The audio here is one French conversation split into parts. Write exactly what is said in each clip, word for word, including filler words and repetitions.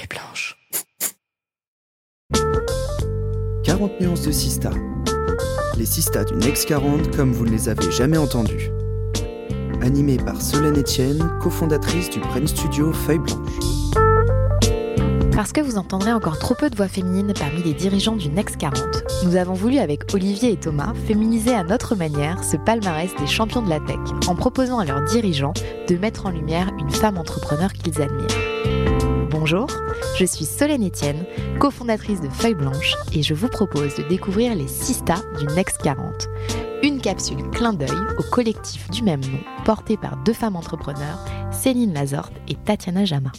feuille blanche. quarante nuances de Sista. Les Sistas du Next quarante comme vous ne les avez jamais entendus. Animée par Solène Etienne, cofondatrice du Brain Studio Feuille Blanche. Parce que vous entendrez encore trop peu de voix féminines parmi les dirigeants du Next quarante, nous avons voulu avec Olivier et Thomas féminiser à notre manière ce palmarès des champions de la tech en proposant à leurs dirigeants de mettre en lumière une femme entrepreneur qu'ils admirent. Bonjour, je suis Solène Etienne, cofondatrice de Feuille Blanche et je vous propose de découvrir les Sistas du Next quarante. Une capsule clin d'œil au collectif du même nom porté par deux femmes entrepreneurs, Céline Lazorte et Tatiana Jama.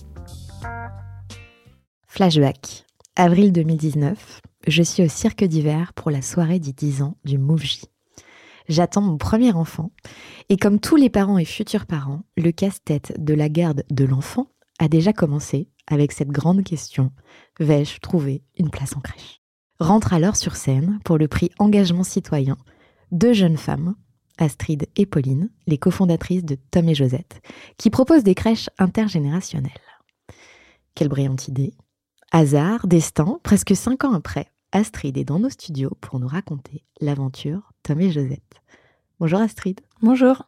Flashback. Avril deux mille dix-neuf, je suis au cirque d'hiver pour la soirée des dix ans du Move-J. J'attends mon premier enfant et comme tous les parents et futurs parents, le casse-tête de la garde de l'enfant a déjà commencé avec cette grande question « Vais-je trouver une place en crèche ?» Rentrent alors sur scène pour le prix Engagement Citoyen deux jeunes femmes, Astrid et Pauline, les cofondatrices de Tom et Josette, qui proposent des crèches intergénérationnelles. Quelle brillante idée! Hasard, destin, presque cinq ans après, Astrid est dans nos studios pour nous raconter l'aventure Tom et Josette. Bonjour Astrid. Bonjour.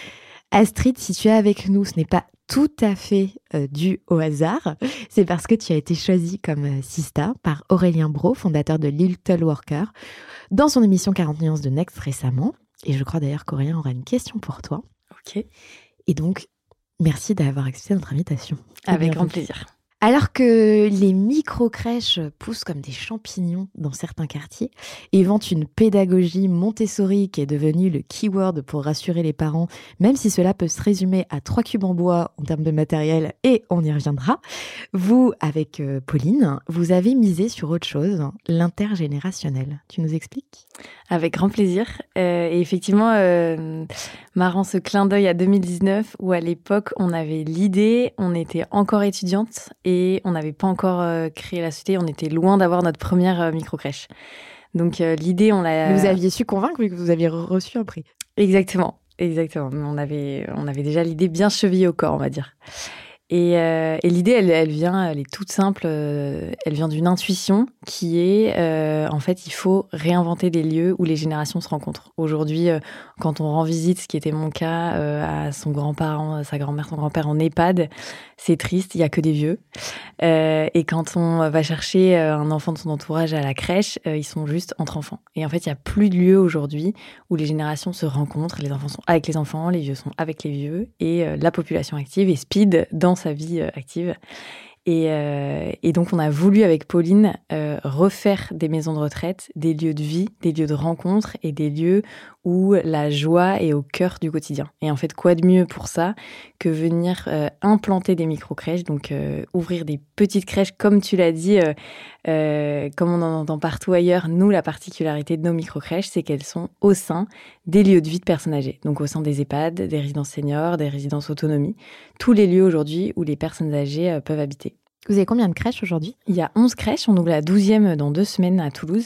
Astrid, si tu es avec nous, ce n'est pas tout à fait euh, dû au hasard. C'est parce que tu as été choisie comme euh, Sista par Aurélien Brault, fondateur de Little Worker, dans son émission quarante nuances de Next récemment. Et je crois d'ailleurs qu'Aurélien aura une question pour toi. Ok. Et donc, merci d'avoir accepté notre invitation. Avec grand plaisir. Alors que les micro-crèches poussent comme des champignons dans certains quartiers et vantent une pédagogie Montessori qui est devenue le keyword pour rassurer les parents, même si cela peut se résumer à trois cubes en bois en termes de matériel, et on y reviendra, vous, avec euh, Pauline, vous avez misé sur autre chose, l'intergénérationnel. Tu nous expliques ? Avec grand plaisir. Euh, et effectivement, euh, marrant ce clin d'œil à deux mille dix-neuf où à l'époque, on avait l'idée, on était encore étudiante et on n'avait pas encore euh, créé la société. On était loin d'avoir notre première euh, micro-crèche. Donc euh, l'idée, on l'a... Vous aviez su convaincre vu que vous aviez reçu un prix. Exactement, exactement. On avait, on avait déjà l'idée bien chevillée au corps, on va dire. Et, euh, et l'idée, elle, elle vient, elle est toute simple, euh, elle vient d'une intuition qui est, euh, en fait, il faut réinventer des lieux où les générations se rencontrent. Aujourd'hui, euh, quand on rend visite, ce qui était mon cas, euh, à son grand-parent, à sa grand-mère, son grand-père en EHPAD, c'est triste, il n'y a que des vieux. Euh, et quand on va chercher un enfant de son entourage à la crèche, euh, ils sont juste entre enfants. Et en fait, il n'y a plus de lieu aujourd'hui où les générations se rencontrent. Les enfants sont avec les enfants, les vieux sont avec les vieux, et euh, la population active est speed dans sa vie euh, active. Et, euh, et donc, on a voulu, avec Pauline, euh, refaire des maisons de retraite, des lieux de vie, des lieux de rencontre et des lieux où la joie est au cœur du quotidien. Et en fait, quoi de mieux pour ça que venir euh, implanter des micro-crèches, donc euh, ouvrir des petites crèches, comme tu l'as dit, euh, euh, comme on en entend partout ailleurs. Nous, la particularité de nos micro-crèches, c'est qu'elles sont au sein des lieux de vie de personnes âgées, donc au sein des EHPAD, des résidences seniors, des résidences autonomie, tous les lieux aujourd'hui où les personnes âgées euh, peuvent habiter. Vous avez combien de crèches aujourd'hui ? Il y a onze crèches, on ouvre la douzième dans deux semaines à Toulouse.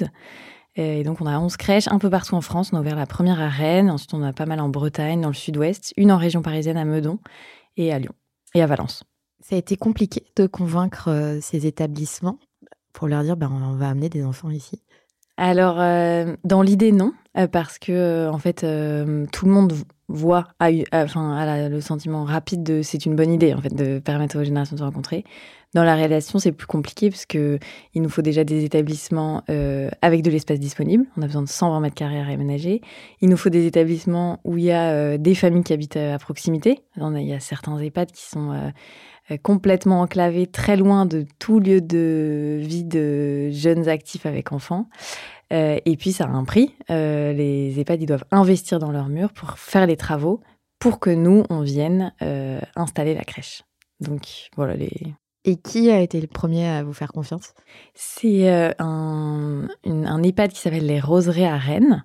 Et donc on a onze crèches un peu partout en France. On a ouvert la première à Rennes, ensuite on a pas mal en Bretagne, dans le sud-ouest, une en région parisienne à Meudon et à Lyon et à Valence. Ça a été compliqué de convaincre euh, ces établissements pour leur dire ben, on va amener des enfants ici. Alors, euh, dans l'idée, non, euh, parce que euh, en fait, euh, tout le monde voit, a eu, a, enfin, a la, le sentiment rapide de c'est une bonne idée en fait de permettre aux générations de se rencontrer. Dans la réalisation, c'est plus compliqué parce que il nous faut déjà des établissements euh, avec de l'espace disponible. On a besoin de cent vingt mètres carrés à réaménager. Il nous faut des établissements où il y a euh, des familles qui habitent à proximité. On a, il y a certains EHPAD qui sont euh, complètement enclavés, très loin de tout lieu de vie de jeunes actifs avec enfants. Euh, et puis, ça a un prix. Euh, les EHPAD, ils doivent investir dans leurs murs pour faire les travaux pour que nous, on vienne euh, installer la crèche. Donc, voilà les... Et qui a été le premier à vous faire confiance ? C'est euh, un, une, un EHPAD qui s'appelle Les Roseraies à Rennes,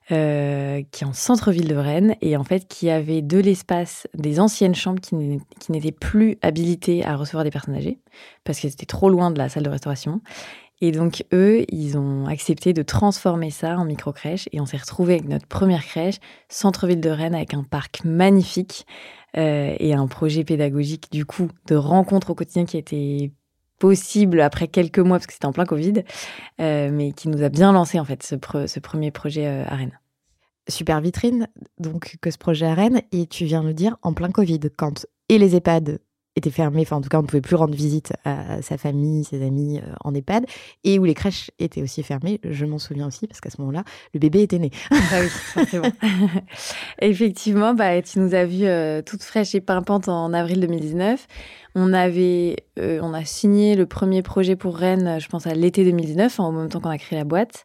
euh, qui est en centre-ville de Rennes, et en fait qui avait de l'espace, des anciennes chambres qui, n'est, qui n'étaient plus habilitées à recevoir des personnes âgées, parce qu'elles étaient trop loin de la salle de restauration. Et donc, eux, ils ont accepté de transformer ça en micro-crèche, et on s'est retrouvés avec notre première crèche, centre-ville de Rennes, avec un parc magnifique, Euh, et un projet pédagogique, du coup, de rencontre au quotidien qui a été possible après quelques mois, parce que c'était en plein Covid, euh, mais qui nous a bien lancé, en fait, ce, pre- ce premier projet euh, à Rennes. Super vitrine, donc, que ce projet à Rennes. Et tu viens de le dire, en plein Covid, quand et les EHPAD étaient fermés, enfin, en tout cas, on ne pouvait plus rendre visite à sa famille, ses amis euh, en EHPAD, et où les crèches étaient aussi fermées. Je m'en souviens aussi, parce qu'à ce moment-là, le bébé était né. Ah oui, forcément. Effectivement, bah, tu nous as vues euh, toutes fraîches et pimpantes en avril deux mille dix-neuf. On, avait, euh, on a signé le premier projet pour Rennes, je pense, à l'été deux mille dix-neuf, en même temps qu'on a créé la boîte.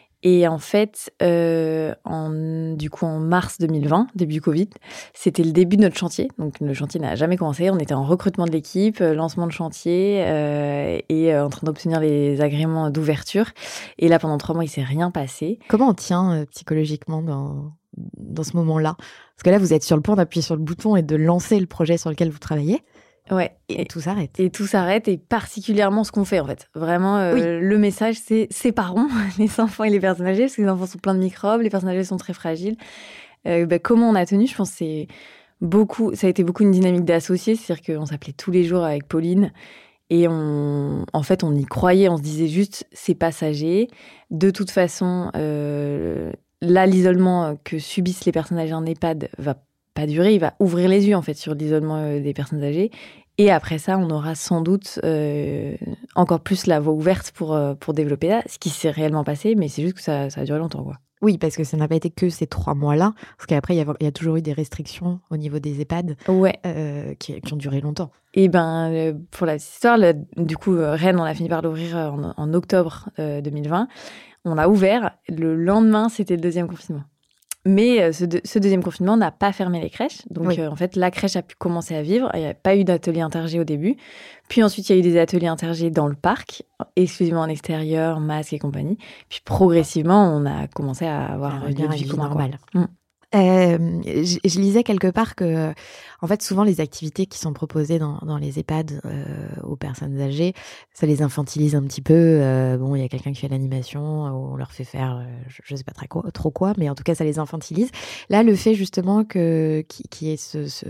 Et en fait, euh, en, du coup, en mars deux mille vingt, début Covid, c'était le début de notre chantier. Donc, le chantier n'a jamais commencé. On était en recrutement de l'équipe, lancement de chantier euh, et euh, en train d'obtenir les agréments d'ouverture. Et là, pendant trois mois, il ne s'est rien passé. Comment on tient euh, psychologiquement dans, dans ce moment-là ? Parce que là, vous êtes sur le point d'appuyer sur le bouton et de lancer le projet sur lequel vous travaillez. Ouais. Et, et tout s'arrête. Et tout s'arrête, et particulièrement ce qu'on fait, en fait. Vraiment, euh, oui. Le message, c'est séparons les enfants et les personnes âgées, parce que les enfants sont pleins de microbes, les personnes âgées sont très fragiles. Euh, bah, comment on a tenu ? Je pense que c'est beaucoup, ça a été beaucoup une dynamique d'associés, c'est-à-dire qu'on s'appelait tous les jours avec Pauline, et on, en fait, on y croyait, on se disait juste, c'est passager. De toute façon, euh, là, l'isolement que subissent les personnes âgées en EHPAD va pas durer, il va ouvrir les yeux en fait sur l'isolement des personnes âgées, et après ça on aura sans doute euh, encore plus la voie ouverte pour, euh, pour développer ça, ce qui s'est réellement passé, mais c'est juste que ça, ça a duré longtemps, quoi. Oui, parce que ça n'a pas été que ces trois mois-là, parce qu'après il y, y a toujours eu des restrictions au niveau des EHPAD, ouais. euh, qui, qui ont duré longtemps. Et ben euh, pour la petite histoire, le, du coup Rennes on a fini par l'ouvrir en, en octobre euh, deux mille vingt, on l'a ouvert, le lendemain c'était le deuxième confinement. Mais ce, de, ce deuxième confinement n'a pas fermé les crèches. Donc, oui. euh, en fait, la crèche a pu commencer à vivre. Il n'y a pas eu d'atelier intergé au début. Puis ensuite, il y a eu des ateliers intergés dans le parc, exclusivement en extérieur, masques et compagnie. Puis progressivement, on a commencé à avoir un lieu de vie normal. Mmh. Euh, je, je lisais quelque part que, en fait, souvent les activités qui sont proposées dans, dans les EHPAD euh, aux personnes âgées, ça les infantilise un petit peu. Euh, bon, il y a quelqu'un qui fait l'animation, on leur fait faire, euh, je ne sais pas très quoi, trop quoi, mais en tout cas, ça les infantilise. Là, le fait justement que qu'il y ait ce, ce,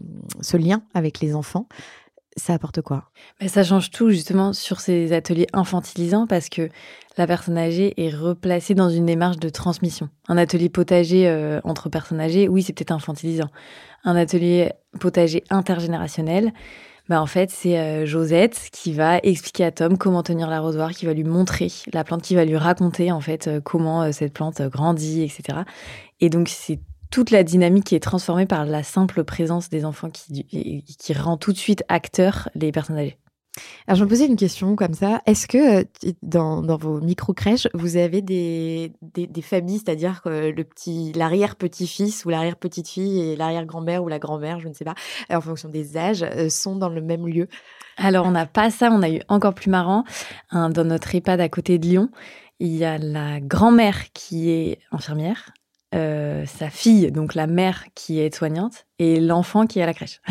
ce lien avec les enfants, ça apporte quoi ? Mais ça change tout justement sur ces ateliers infantilisants, parce que la personne âgée est replacée dans une démarche de transmission. Un atelier potager euh, entre personnes âgées, oui, c'est peut-être infantilisant. Un atelier potager intergénérationnel, bah en fait, c'est euh, Josette qui va expliquer à Tom comment tenir l'arrosoir, qui va lui montrer la plante, qui va lui raconter en fait euh, comment euh, cette plante grandit, et cetera. Et donc, c'est toute la dynamique qui est transformée par la simple présence des enfants qui, qui rend tout de suite acteurs les personnes âgées. Alors, je me posais une question comme ça. Est-ce que dans, dans vos micro-crèches, vous avez des, des, des familles, c'est-à-dire que le petit, l'arrière-petit-fils ou l'arrière-petite-fille et l'arrière-grand-mère ou la grand-mère, je ne sais pas, en fonction des âges, sont dans le même lieu ? Alors, on n'a pas ça. On a eu encore plus marrant. Hein, dans notre EHPAD à côté de Lyon, il y a la grand-mère qui est infirmière, Euh, sa fille, donc la mère qui est aide-soignante, et l'enfant qui est à la crèche.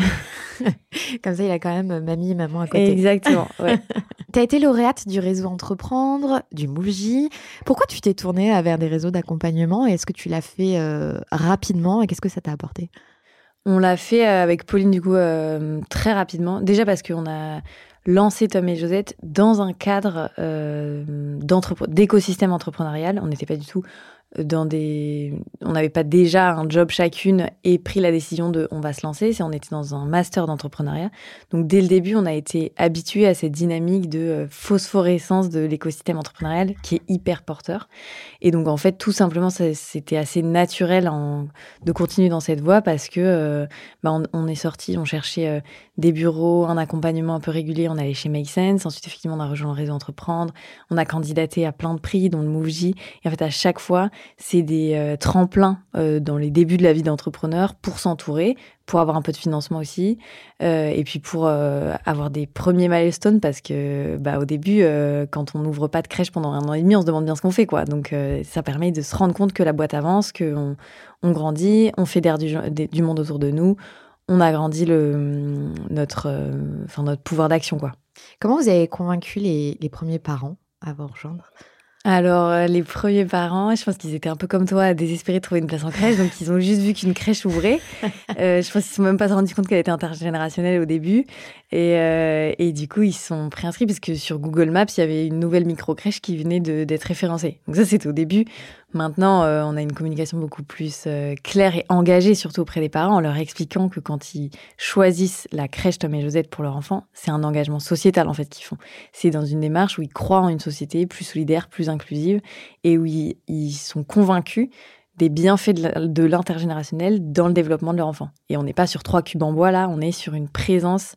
Comme ça, il a quand même mamie et maman à côté. Exactement, ouais. Tu as été lauréate du réseau Entreprendre, du Mouv'J. Pourquoi tu t'es tournée vers des réseaux d'accompagnement, et est-ce que tu l'as fait euh, rapidement, et qu'est-ce que ça t'a apporté ? On l'a fait avec Pauline, du coup, euh, très rapidement. Déjà parce qu'on a lancé Tom et Josette dans un cadre euh, d'écosystème entrepreneurial. On n'était pas du tout dans des... On n'avait pas déjà un job chacune et pris la décision de on va se lancer. C'est, on était dans un master d'entrepreneuriat. Donc, dès le début, on a été habitués à cette dynamique de phosphorescence de l'écosystème entrepreneurial qui est hyper porteur. Et donc, en fait, tout simplement, ça, c'était assez naturel en, de continuer dans cette voie, parce que euh, bah, on, on est sorti, on cherchait euh, des bureaux, un accompagnement un peu régulier. On allait chez Make Sense. Ensuite, effectivement, on a rejoint le réseau Entreprendre. On a candidaté à plein de prix, dont le Mouv'J. Et en fait, à chaque fois, c'est des euh, tremplins euh, dans les débuts de la vie d'entrepreneur pour s'entourer, pour avoir un peu de financement aussi, euh, et puis pour euh, avoir des premiers milestones, parce que bah, au début, euh, quand on n'ouvre pas de crèche pendant un an et demi, on se demande bien ce qu'on fait, quoi. Donc euh, ça permet de se rendre compte que la boîte avance, qu'on on grandit, on fédère du, du monde autour de nous, on agrandit le, notre, euh, enfin, notre pouvoir d'action, quoi. Comment vous avez convaincu les, les premiers parents à vous rejoindre ? Alors, euh, les premiers parents, je pense qu'ils étaient un peu comme toi, désespérés de trouver une place en crèche. Donc, ils ont juste vu qu'une crèche ouvrait. Euh, je pense qu'ils ne se sont même pas rendus compte qu'elle était intergénérationnelle au début. Et, euh, et du coup, ils se sont préinscrits parce que sur Google Maps, il y avait une nouvelle micro-crèche qui venait de, d'être référencée. Donc ça, c'était au début. Maintenant, euh, on a une communication beaucoup plus euh, claire et engagée, surtout auprès des parents, en leur expliquant que quand ils choisissent la crèche Tom et Josette pour leur enfant, c'est un engagement sociétal en fait qu'ils font. C'est dans une démarche où ils croient en une société plus solidaire, plus inclusive, et où ils, ils sont convaincus des bienfaits de, la, de l'intergénérationnel dans le développement de leur enfant. Et on n'est pas sur trois cubes en bois là, on est sur une présence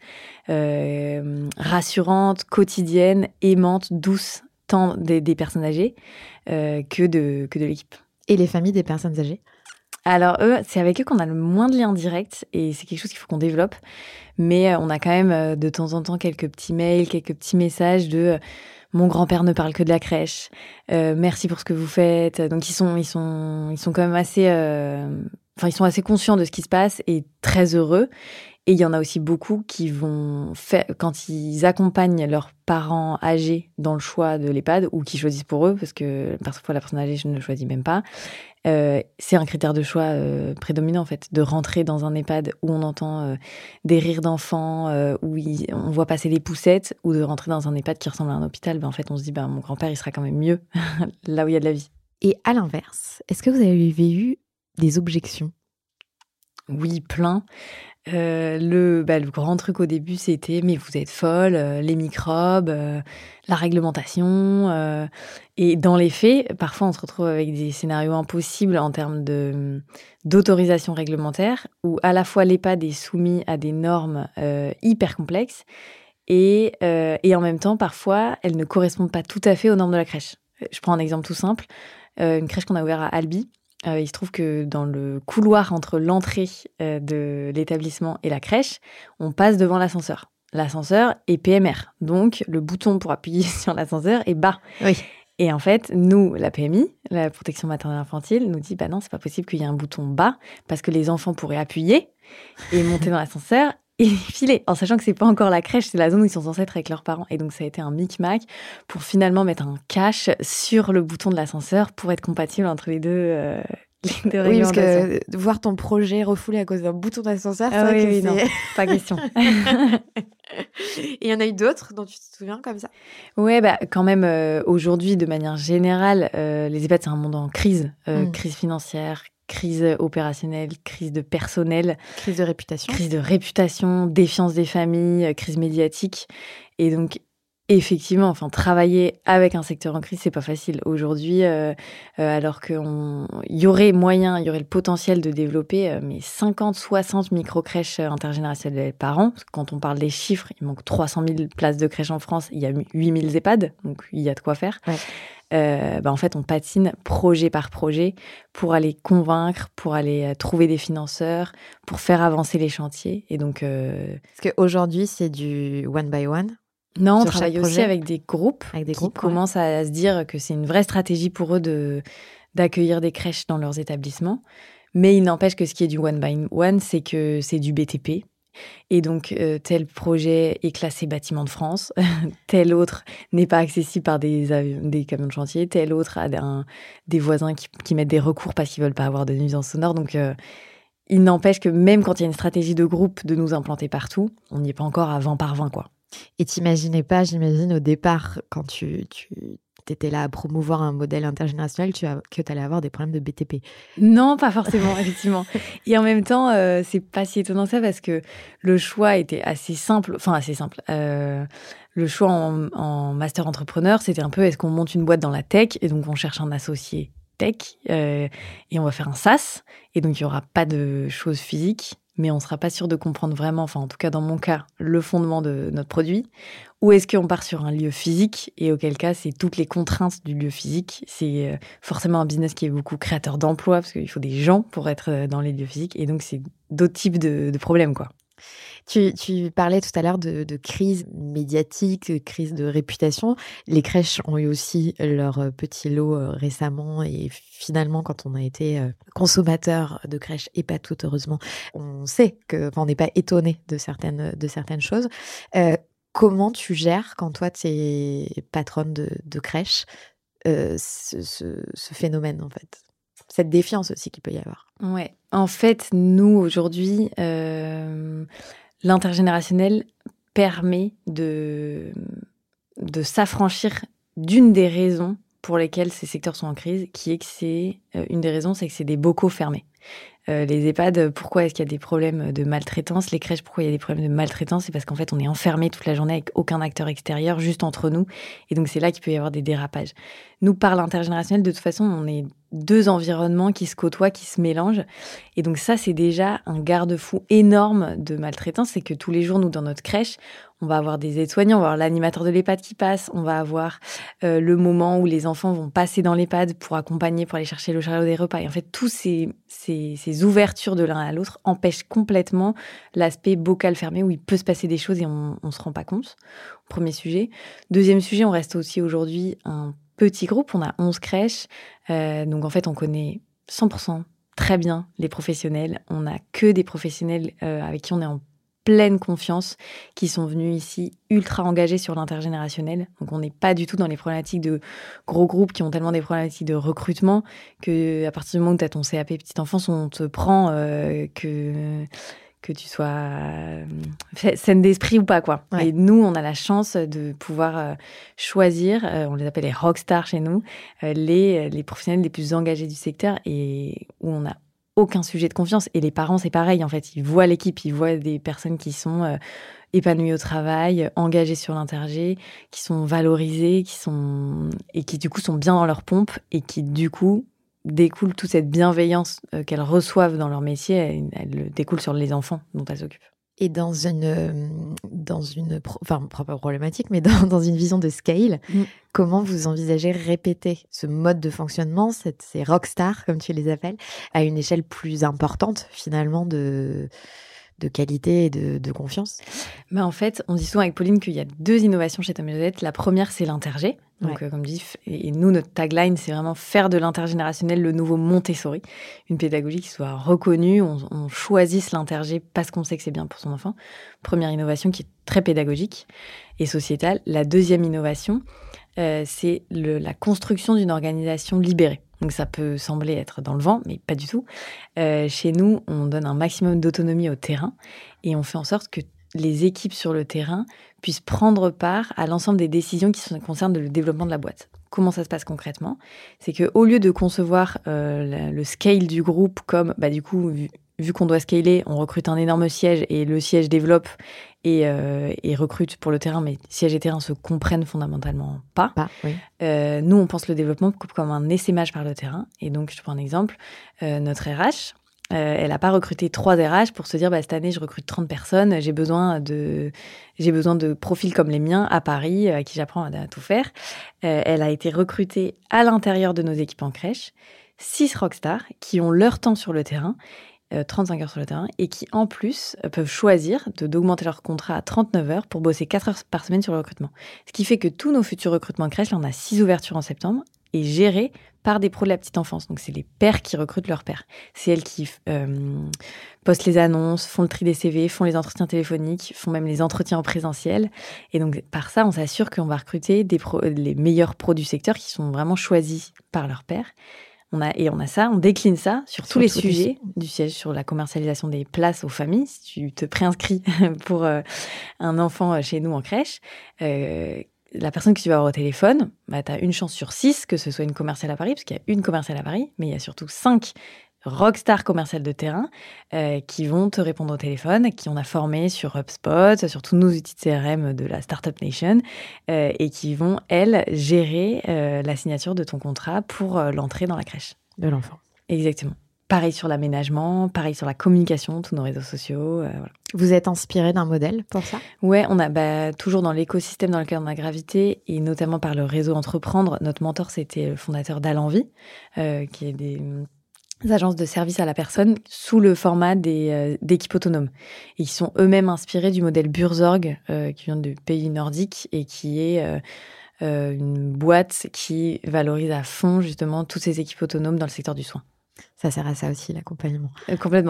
euh, rassurante, quotidienne, aimante, douce, tant des, des personnes âgées euh, que, de, que de l'équipe. Et les familles des personnes âgées ? Alors eux, c'est avec eux qu'on a le moins de liens directs et c'est quelque chose qu'il faut qu'on développe. Mais on a quand même de temps en temps quelques petits mails, quelques petits messages de euh, « mon grand-père ne parle que de la crèche, euh, merci pour ce que vous faites ». Donc ils sont, ils sont, ils sont quand même assez, euh, enfin ils sont assez conscients de ce qui se passe et très heureux. Et il y en a aussi beaucoup qui vont faire, quand ils accompagnent leurs parents âgés dans le choix de l'EHPAD ou qui choisissent pour eux, parce que parfois la personne âgée, je ne choisis même pas, euh, c'est un critère de choix euh, prédominant en fait, de rentrer dans un EHPAD où on entend euh, des rires d'enfants, euh, où il, on voit passer les poussettes, ou de rentrer dans un EHPAD qui ressemble à un hôpital. Ben, en fait, on se dit, ben, mon grand-père, il sera quand même mieux là où il y a de la vie. Et à l'inverse, est-ce que vous avez eu des objections ? Oui, plein. Euh, le, bah, le grand truc au début, c'était « mais vous êtes folle, euh, les microbes, euh, la réglementation euh, ». Et dans les faits, parfois on se retrouve avec des scénarios impossibles en termes de, d'autorisation réglementaire, où à la fois l'EHPAD est soumis à des normes euh, hyper complexes, et, euh, et en même temps, parfois, elles ne correspondent pas tout à fait aux normes de la crèche. Je prends un exemple tout simple, euh, une crèche qu'on a ouverte à Albi. Euh, il se trouve que dans le couloir entre l'entrée euh, de l'établissement et la crèche, on passe devant l'ascenseur. L'ascenseur est P M R, donc le bouton pour appuyer sur l'ascenseur est bas. Oui. Et en fait, nous, la P M I, la protection maternelle infantile, nous dit bah non, c'est pas possible qu'il y ait un bouton bas parce que les enfants pourraient appuyer et monter dans l'ascenseur et filer, en sachant que c'est pas encore la crèche, c'est la zone où ils sont censés être avec leurs parents. Et donc ça a été un micmac pour finalement mettre un cache sur le bouton de l'ascenseur pour être compatible entre les deux. Euh, les deux oui, parce que voir ton projet refoulé à cause d'un bouton d'ascenseur, c'est ah, vrai oui, que oui, c'est... non, pas question. Et il y en a eu d'autres dont tu te souviens comme ça ? Ouais, bah quand même euh, aujourd'hui, de manière générale, euh, les EHPAD c'est un monde en crise, euh, mm. crise financière, crise opérationnelle, crise de personnel. Crise de réputation. Crise de réputation, défiance des familles, crise médiatique. Et donc, effectivement, enfin, travailler avec un secteur en crise, c'est pas facile. Aujourd'hui, euh, euh, alors qu'il y aurait moyen, il y aurait le potentiel de développer euh, mais cinquante, soixante micro-crèches intergénérationnelles par an. Parce que quand on parle des chiffres, il manque trois cent mille places de crèches en France. Il y a huit mille EHPAD, donc il y a de quoi faire. Ouais. Euh, bah en fait, on patine projet par projet pour aller convaincre, pour aller trouver des financeurs, pour faire avancer les chantiers. Et donc, euh... Parce qu'aujourd'hui, c'est du one by one. Non, on travaille aussi avec des groupes avec des qui groupes, commencent ouais. à se dire que c'est une vraie stratégie pour eux de, d'accueillir des crèches dans leurs établissements. Mais il n'empêche que ce qui est du one by one, c'est que c'est du B T P. Et donc, euh, tel projet est classé bâtiment de France, tel autre n'est pas accessible par des, avions, des camions de chantier, tel autre a un, des voisins qui, qui mettent des recours parce qu'ils ne veulent pas avoir de nuisances sonores. Donc, euh, il n'empêche que même quand il y a une stratégie de groupe de nous implanter partout, on n'y est pas encore à vingt par vingt, quoi. Et t'imaginais pas, j'imagine, au départ, quand tu... tu... t'étais là à promouvoir un modèle intergénérationnel, tu as, que tu allais avoir des problèmes de B T P. Non, pas forcément, effectivement. Et en même temps, euh, c'est pas si étonnant ça parce que le choix était assez simple, enfin assez simple. Euh, le choix en, en master entrepreneur, c'était un peu est-ce qu'on monte une boîte dans la tech et donc on cherche un associé tech euh, et on va faire un SaaS et donc il y aura pas de choses physiques. Mais on ne sera pas sûr de comprendre vraiment, enfin en tout cas dans mon cas, le fondement de notre produit. Ou est-ce qu'on part sur un lieu physique et auquel cas, c'est toutes les contraintes du lieu physique. C'est forcément un business qui est beaucoup créateur d'emplois parce qu'il faut des gens pour être dans les lieux physiques. Et donc, c'est d'autres types de, de problèmes, quoi. Tu, tu parlais tout à l'heure de, de crise médiatique, de crise de réputation. Les crèches ont eu aussi leur petit lot euh, récemment et finalement, quand on a été euh, consommateur de crèches et pas tout, heureusement, on sait que, enfin, on n'est pas étonné de certaines, de certaines choses. Euh, comment tu gères quand toi, tu es patronne de, de crèche euh, ce, ce, ce phénomène, en fait? Cette défiance aussi qu'il peut y avoir. Ouais. En fait, nous, aujourd'hui, euh, l'intergénérationnel permet de, de s'affranchir d'une des raisons pour lesquelles ces secteurs sont en crise, qui est que c'est, euh, une des raisons, c'est que c'est des bocaux fermés. Euh, les EHPAD, pourquoi est-ce qu'il y a des problèmes de maltraitance? Les crèches, pourquoi il y a des problèmes de maltraitance? C'est parce qu'en fait, on est enfermé toute la journée avec aucun acteur extérieur, juste entre nous. Et donc, c'est là qu'il peut y avoir des dérapages. Nous, par l'intergénérationnel, de toute façon, on est deux environnements qui se côtoient, qui se mélangent. Et donc, ça, c'est déjà un garde-fou énorme de maltraitance. C'est que tous les jours, nous, dans notre crèche, on va avoir des aides-soignants, on va avoir l'animateur de l'EHPAD qui passe, on va avoir euh, le moment où les enfants vont passer dans l'EHPAD pour accompagner, pour aller chercher le chariot des repas. Et en fait, tous ces, ces, ces ouvertures de l'un à l'autre empêchent complètement l'aspect bocal fermé où il peut se passer des choses et on ne se rend pas compte. Premier sujet. Deuxième sujet, on reste aussi aujourd'hui un petit groupe. On a onze crèches. Euh, donc, en fait, on connaît cent pour cent très bien les professionnels. On n'a que des professionnels euh, avec qui on est en pleine confiance, qui sont venus ici ultra engagés sur l'intergénérationnel. Donc, on n'est pas du tout dans les problématiques de gros groupes qui ont tellement des problématiques de recrutement qu'à partir du moment où tu as ton C A P petite enfance, on te prend euh, que, que tu sois euh, saine d'esprit ou pas, quoi. Ouais. Et nous, on a la chance de pouvoir euh, choisir, euh, on les appelle les rockstars chez nous, euh, les, les professionnels les plus engagés du secteur et où on a aucun sujet de confiance. Et les parents, c'est pareil, en fait. Ils voient l'équipe, ils voient des personnes qui sont euh, épanouies au travail, engagées sur l'intergé, qui sont valorisées, qui sont... et qui, du coup, sont bien dans leur pompe et qui, du coup, découlent toute cette bienveillance euh, qu'elles reçoivent dans leur métier, elle, elle découle sur les enfants dont elles s'occupent. Et dans une, dans une, enfin, pas problématique, mais dans, dans une vision de scale, mmh. comment vous envisagez répéter ce mode de fonctionnement, cette, ces rockstars, comme tu les appelles, à une échelle plus importante, finalement, de, de qualité et de, de confiance? Ben en fait, on dit souvent avec Pauline qu'il y a deux innovations chez Tom et Josette. La première, c'est l'intergé. Donc, ouais. euh, comme dit, et nous, notre tagline, c'est vraiment faire de l'intergénérationnel le nouveau Montessori, une pédagogie qui soit reconnue. On, on choisisse l'intergé parce qu'on sait que c'est bien pour son enfant. Première innovation qui est très pédagogique et sociétale. La deuxième innovation, euh, c'est le, la construction d'une organisation libérée. Donc, ça peut sembler être dans le vent, mais pas du tout. Euh, chez nous, on donne un maximum d'autonomie au terrain et on fait en sorte que les équipes sur le terrain puissent prendre part à l'ensemble des décisions qui sont, concernent le développement de la boîte. Comment ça se passe concrètement? C'est qu'au lieu de concevoir euh, la, le scale du groupe comme, bah, du coup, vu, vu qu'on doit scaler, on recrute un énorme siège et le siège développe et, euh, et recrute pour le terrain, mais siège et terrain se comprennent fondamentalement pas. pas oui. euh, nous, on pense le développement comme un essaimage par le terrain. Et donc, je te prends un exemple, euh, notre R H, Euh, elle n'a pas recruté trois R H pour se dire bah, cette année je recrute trente personnes, j'ai besoin de j'ai besoin de profils comme les miens à Paris à qui j'apprends à, à tout faire. Euh, elle a été recrutée à l'intérieur de nos équipes en crèche, six rockstars qui ont leur temps sur le terrain, euh, trente-cinq heures sur le terrain, et qui en plus euh, peuvent choisir de d'augmenter leur contrat à trente-neuf heures pour bosser quatre heures par semaine sur le recrutement. Ce qui fait que tous nos futurs recrutements en crèche, là on a six ouvertures en septembre, et gérés par des pros de la petite enfance. Donc, c'est les pères qui recrutent leurs pères. C'est elles qui euh, postent les annonces, font le tri des C V, font les entretiens téléphoniques, font même les entretiens en présentiel. Et donc, par ça, on s'assure qu'on va recruter des pro, les meilleurs pros du secteur qui sont vraiment choisis par leurs pères. On a, et on a ça, on décline ça sur, sur tous les sujets les... du siège, sur la commercialisation des places aux familles. Si tu te préinscris pour euh, un enfant chez nous en crèche, euh, la personne que tu vas avoir au téléphone, bah, tu as une chance sur six que ce soit une commerciale à Paris, parce qu'il y a une commerciale à Paris, mais il y a surtout cinq rockstars commerciales de terrain euh, qui vont te répondre au téléphone, qui on a formé sur HubSpot, sur tous nos outils de C R M de la Startup Nation, euh, et qui vont, elles, gérer euh, la signature de ton contrat pour euh, l'entrée dans la crèche. De l'enfant. Exactement. Pareil sur l'aménagement, pareil sur la communication, tous nos réseaux sociaux. Euh, voilà. Vous êtes inspiré d'un modèle pour ça? Ouais, on a bah, toujours dans l'écosystème dans lequel on a gravité, et notamment par le réseau Entreprendre. Notre mentor, c'était le fondateur d'Alenvie, euh, qui est des, des agences de service à la personne sous le format des, euh, d'équipes autonomes. Et qui sont eux-mêmes inspirés du modèle Burzorg, euh, qui vient du pays nordique et qui est... Euh, euh, une boîte qui valorise à fond justement toutes ces équipes autonomes dans le secteur du soin. Ça sert à ça aussi, l'accompagnement. Euh, complètement.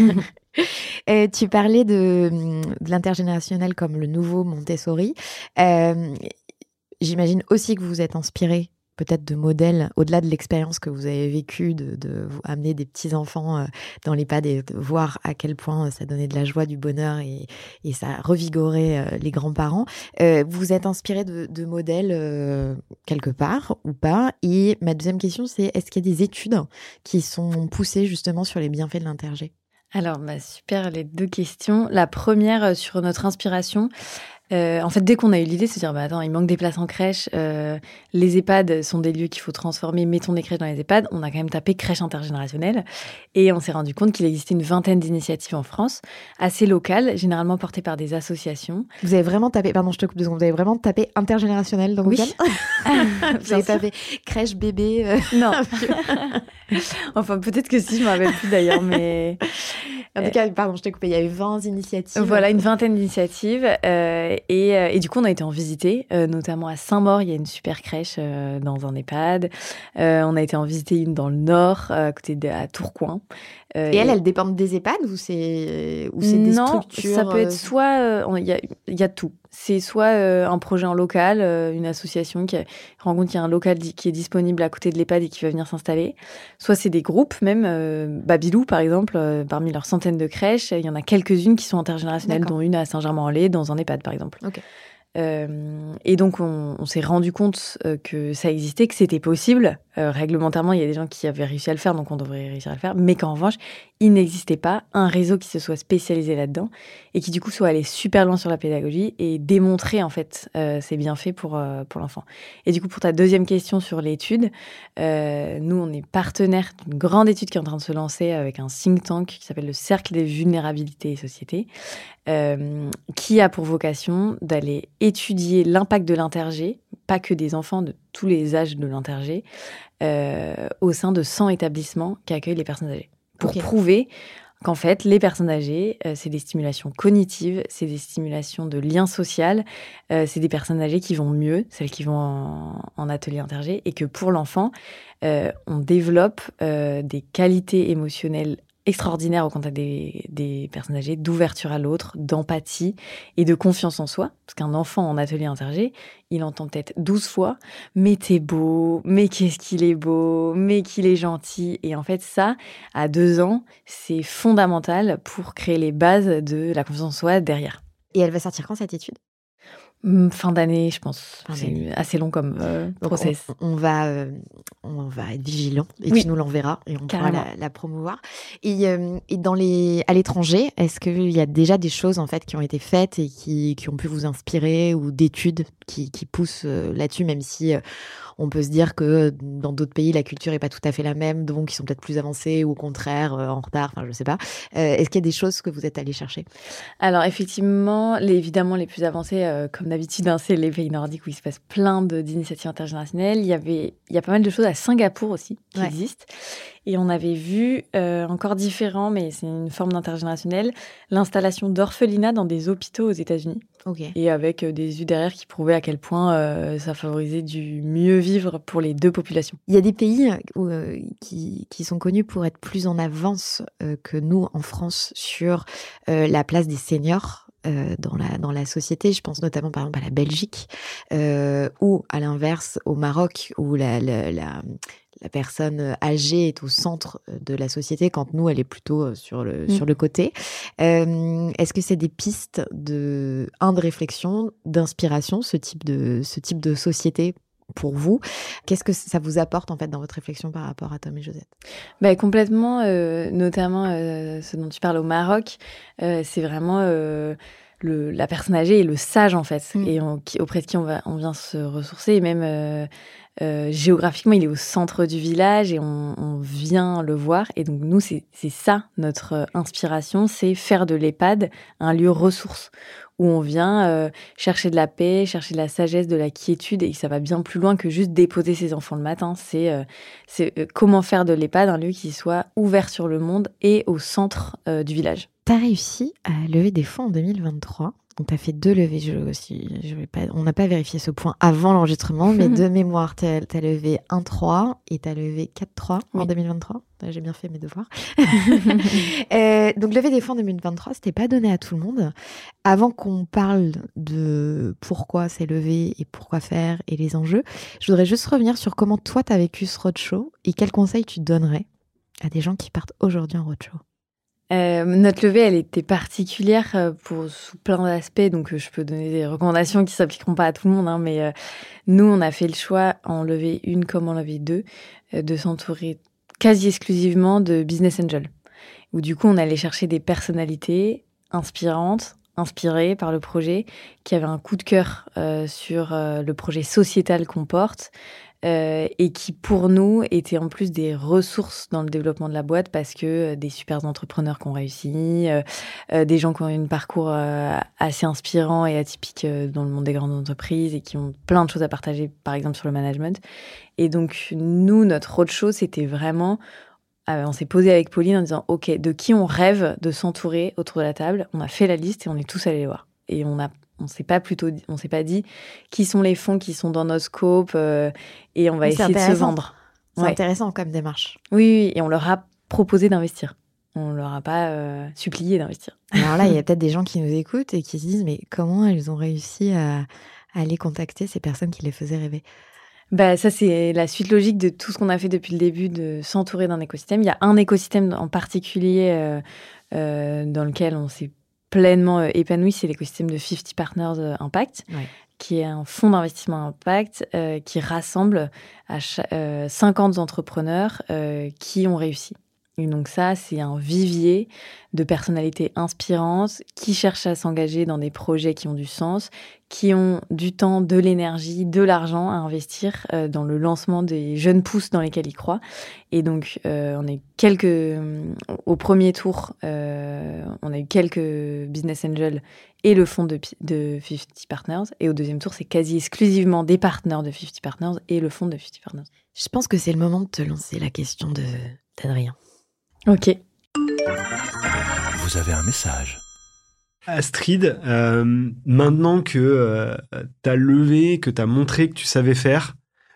Et tu parlais de, de l'intergénérationnel comme le nouveau Montessori. Euh, j'imagine aussi que vous vous êtes inspiré peut-être de modèle, au-delà de l'expérience que vous avez vécue, de, de vous amener des petits-enfants euh, dans l'EHPAD et de voir à quel point ça donnait de la joie, du bonheur et, et ça revigorait euh, les grands-parents. Euh, vous vous êtes inspiré de, de modèles euh, quelque part ou pas? Et ma deuxième question, c'est est-ce qu'il y a des études qui sont poussées justement sur les bienfaits de l'intergé? Alors, bah, super, les deux questions. La première, euh, sur notre inspiration. Euh, en fait, dès qu'on a eu l'idée de se dire, bah, attends, il manque des places en crèche, euh, les EHPAD sont des lieux qu'il faut transformer, mettons des crèches dans les EHPAD, on a quand même tapé crèche intergénérationnelle et on s'est rendu compte qu'il existait une vingtaine d'initiatives en France, assez locales, généralement portées par des associations. Vous avez vraiment tapé, pardon, je te coupe deux secondes, vous avez vraiment tapé intergénérationnel dans Oui. Google? Vous avez tapé crèche bébé euh... Non. Enfin, peut-être que si, je ne me rappelle plus d'ailleurs, mais... En tout cas, pardon, je t'ai coupé, il y a eu vingt initiatives. Voilà, une vingtaine d'initiatives. Euh, et, et du coup, on a été en visiter, euh, notamment à Saint-Maur, il y a une super crèche euh, dans un EHPAD. Euh, on a été en visiter une dans le Nord, euh, à côté de à Tourcoing. Euh, et elles, elles dépendent des EHPAD ou c'est, ou c'est des non, structures? Ça peut être soit... Il y, a, y a tout. C'est soit euh, un projet en local, euh, une association qui rend compte qu'il y a un local di- qui est disponible à côté de l'EHPAD et qui va venir s'installer. Soit c'est des groupes, même euh, Babylou, par exemple, euh, parmi leurs centaines de crèches, il y en a quelques-unes qui sont intergénérationnelles, D'accord. dont une à Saint-Germain-en-Laye, dans un EHPAD, par exemple. Ok. Euh, et donc, on, on s'est rendu compte euh, que ça existait, que c'était possible. Euh, réglementairement, il y a des gens qui avaient réussi à le faire, donc on devrait réussir à le faire. Mais qu'en revanche, il n'existait pas un réseau qui se soit spécialisé là-dedans et qui, du coup, soit allé super loin sur la pédagogie et démontrer, en fait, euh, ses bienfaits pour, euh, pour l'enfant. Et du coup, pour ta deuxième question sur l'étude, euh, nous, on est partenaire d'une grande étude qui est en train de se lancer avec un think tank qui s'appelle le Cercle des vulnérabilités et sociétés, euh, qui a pour vocation d'aller étudier l'impact de l'intergé, pas que des enfants de tous les âges de l'intergé, euh, au sein de cent établissements qui accueillent les personnes âgées. Pour Okay. prouver qu'en fait, les personnes âgées, euh, c'est des stimulations cognitives, c'est des stimulations de lien social, euh, c'est des personnes âgées qui vont mieux, celles qui vont en, en atelier intergé, et que pour l'enfant, euh, on développe euh, des qualités émotionnelles extraordinaire au contact des, des personnes âgées, d'ouverture à l'autre, d'empathie et de confiance en soi. Parce qu'un enfant en atelier intergé, il entend peut-être douze fois « mais t'es beau, mais qu'est-ce qu'il est beau, mais qu'il est gentil ». Et en fait, ça, à deux ans, c'est fondamental pour créer les bases de la confiance en soi derrière. Et elle va sortir quand, cette étude ? Fin d'année, je pense. Fin c'est d'année. Assez long comme euh, process. On, on, va, euh, on va être vigilant et oui. Tu nous l'enverras et on Carrément. pourra la, la promouvoir. Et, euh, et dans les, à l'étranger, est-ce qu'il y a déjà des choses en fait qui ont été faites et qui, qui ont pu vous inspirer ou d'études qui, qui poussent euh, là-dessus, même si euh, on peut se dire que dans d'autres pays, la culture n'est pas tout à fait la même, donc ils sont peut-être plus avancés ou au contraire euh, en retard, enfin je ne sais pas. Euh, est-ce qu'il y a des choses que vous êtes allés chercher ? Alors effectivement, les, évidemment les plus avancés, euh, comme d'habitude, hein, c'est les pays nordiques où il se passe plein de, d'initiatives intergénérationnelles. Il y avait, il y a pas mal de choses à Singapour aussi qui ouais. existent. Et on avait vu, euh, encore différent, mais c'est une forme d'intergénérationnel, l'installation d'orphelinats dans des hôpitaux aux États-Unis. Okay. Et avec euh, des études derrière qui prouvaient à quel point euh, ça favorisait du mieux vivre pour les deux populations. Il y a des pays où, euh, qui, qui sont connus pour être plus en avance euh, que nous en France sur euh, la place des seniors. Euh, dans la dans la société, je pense notamment par exemple à la Belgique euh, ou à l'inverse au Maroc où la, la, la la personne âgée est au centre de la société quand nous elle est plutôt sur le mmh. sur le côté. Euh, est-ce que c'est des pistes de un de réflexion, d'inspiration, ce type de ce type de société? Pour vous, qu'est-ce que ça vous apporte en fait dans votre réflexion par rapport à Tom et Josette ? Bah, complètement, euh, notamment euh, ce dont tu parles au Maroc, euh, c'est vraiment euh, le, la personne âgée et le sage en fait, mmh. et on, qui, auprès de qui on, va, on vient se ressourcer, et même euh, euh, géographiquement il est au centre du village et on, on vient le voir, et donc nous c'est, c'est ça notre inspiration, c'est faire de l'EHPAD un lieu ressource, où on vient euh, chercher de la paix, chercher de la sagesse, de la quiétude, et ça va bien plus loin que juste déposer ses enfants le matin. C'est, euh, c'est euh, comment faire de l'EHPAD un lieu qui soit ouvert sur le monde et au centre euh, du village. Tu as réussi à lever des fonds en deux mille vingt-trois Donc, tu as fait deux levées. Je, aussi, je vais pas, on n'a pas vérifié ce point avant l'enregistrement, mais de mémoire, tu as levé un trois et tu as levé quatre trois oui. en deux mille vingt-trois. J'ai bien fait mes devoirs. euh, donc, lever des fonds en deux mille vingt-trois, c'était pas donné à tout le monde. Avant qu'on parle de pourquoi c'est levé et pourquoi faire et les enjeux, je voudrais juste revenir sur comment toi, tu as vécu ce roadshow et quels conseils tu donnerais à des gens qui partent aujourd'hui en roadshow. Euh, notre levée, elle était particulière pour, sous plein d'aspects, donc euh, je peux donner des recommandations qui ne s'appliqueront pas à tout le monde, hein, mais euh, nous, on a fait le choix, en levée une comme en levée deux, euh, de s'entourer quasi exclusivement de business angels, où du coup, on allait chercher des personnalités inspirantes, inspirées par le projet, qui avaient un coup de cœur euh, sur euh, le projet sociétal qu'on porte, Euh, et qui, pour nous, étaient en plus des ressources dans le développement de la boîte parce que euh, des super entrepreneurs qui ont réussi, euh, euh, des gens qui ont eu un parcours euh, assez inspirant et atypique euh, dans le monde des grandes entreprises et qui ont plein de choses à partager, par exemple, sur le management. Et donc, nous, notre roadshow, c'était vraiment... Euh, on s'est posé avec Pauline en disant « Ok, de qui on rêve de s'entourer autour de la table ?» On a fait la liste et on est tous allés les voir. Et on a On s'est pas plutôt, on s'est pas dit qui sont les fonds qui sont dans notre scope euh, et on va Mais essayer de se vendre. C'est ouais. intéressant comme démarche. Oui, oui, et on leur a proposé d'investir. On leur a pas euh, supplié d'investir. Alors là, il y a peut-être des gens qui nous écoutent et qui se disent mais comment elles ont réussi à, à aller contacter ces personnes qui les faisaient rêver? Bah, ça, c'est la suite logique de tout ce qu'on a fait depuis le début, de s'entourer d'un écosystème. Il y a un écosystème en particulier euh, euh, dans lequel on s'est pleinement euh, épanoui, c'est l'écosystème de cinquante Partners euh, Impact, ouais. qui est un fonds d'investissement impact euh, qui rassemble à cha- euh, cinquante entrepreneurs euh, qui ont réussi. Et donc ça, c'est un vivier de personnalités inspirantes qui cherchent à s'engager dans des projets qui ont du sens, qui ont du temps, de l'énergie, de l'argent à investir euh, dans le lancement des jeunes pousses dans lesquels ils croient. Et donc, euh, on a eu quelques... Euh, au premier tour, euh, on a eu quelques business angels et le fonds de, de cinquante Partners. Et au deuxième tour, c'est quasi exclusivement des partenaires de cinquante Partners et le fonds de cinquante Partners. Je pense que c'est le moment de te lancer la question de, d'Adrien. Ok. Vous avez un message. Astrid, euh, maintenant que euh, tu as levé, que tu as montré que tu savais faire,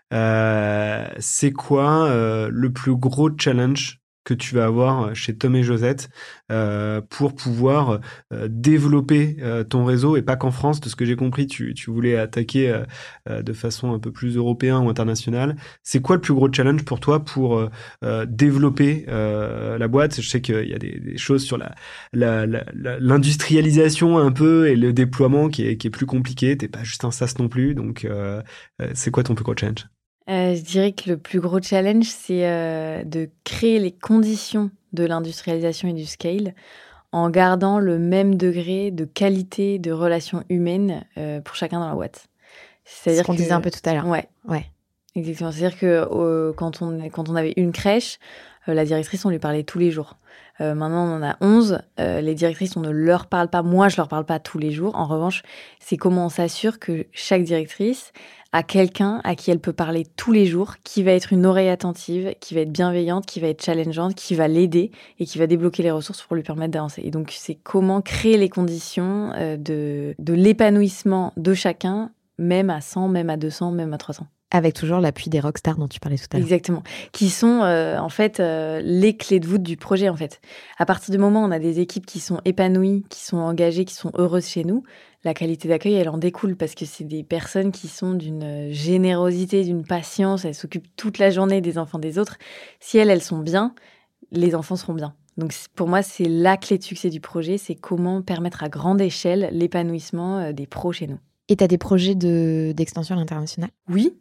euh, c'est quoi euh, le plus gros challenge que tu vas avoir chez Tom et Josette euh, pour pouvoir euh, développer euh, ton réseau, et pas qu'en France, de ce que j'ai compris, tu, tu voulais attaquer euh, euh, de façon un peu plus européenne ou internationale. C'est quoi le plus gros challenge pour toi pour euh, euh, développer euh, la boîte? Je sais qu'il y a des, des choses sur la, la, la, la, l'industrialisation un peu et le déploiement qui est, qui est plus compliqué. T'es pas juste un SaaS non plus, donc euh, c'est quoi ton plus gros challenge? Euh, je dirais que le plus gros challenge, c'est euh, de créer les conditions de l'industrialisation et du scale en gardant le même degré de qualité de relations humaines euh, pour chacun dans la boîte. C'est-à-dire ce qu'on que... disait un peu tout à l'heure. Ouais, ouais. Exactement. C'est-à-dire que euh, quand, on, quand on avait une crèche, euh, la directrice, on lui parlait tous les jours. Euh, maintenant, on en a onze. Euh, les directrices, on ne leur parle pas. Moi, je leur parle pas tous les jours. En revanche, c'est comment on s'assure que chaque directrice a quelqu'un à qui elle peut parler tous les jours, qui va être une oreille attentive, qui va être bienveillante, qui va être challengeante, qui va l'aider et qui va débloquer les ressources pour lui permettre d'avancer. Et donc, c'est comment créer les conditions euh, de, de l'épanouissement de chacun, même à cent, même à deux cents, même à trois cents. Avec toujours l'appui des rockstars dont tu parlais tout à l'heure. Exactement. Qui sont, euh, en fait, euh, les clés de voûte du projet, en fait. À partir du moment où on a des équipes qui sont épanouies, qui sont engagées, qui sont heureuses chez nous, la qualité d'accueil, elle en découle parce que c'est des personnes qui sont d'une générosité, d'une patience, elles s'occupent toute la journée des enfants des autres. Si elles, elles sont bien, les enfants seront bien. Donc, pour moi, c'est la clé de succès du projet, c'est comment permettre à grande échelle l'épanouissement des pros chez nous. Et tu as des projets de, d'extension à l'international ? Oui.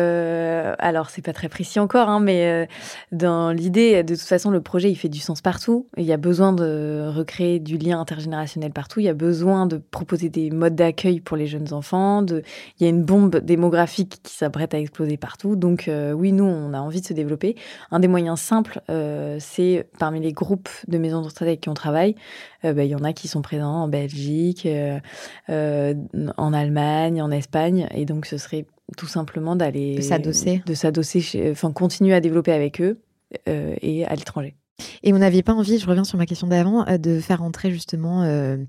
Euh, alors, c'est pas très précis encore, hein, mais euh, dans l'idée, de toute façon, le projet, il fait du sens partout. Il y a besoin de recréer du lien intergénérationnel partout. Il y a besoin de proposer des modes d'accueil pour les jeunes enfants. De... Il y a une bombe démographique qui s'apprête à exploser partout. Donc, euh, oui, nous, on a envie de se développer. Un des moyens simples, euh, c'est parmi les groupes de maisons de retraite avec qui on travaille, euh, bah, il y en a qui sont présents en Belgique, euh, euh, en Allemagne, en Espagne. Et donc, ce serait tout simplement d'aller... De s'adosser. De s'adosser, chez, enfin, continuer à développer avec eux euh, et à l'étranger. Et vous n'aviez pas envie, je reviens sur ma question d'avant, de faire entrer justement euh,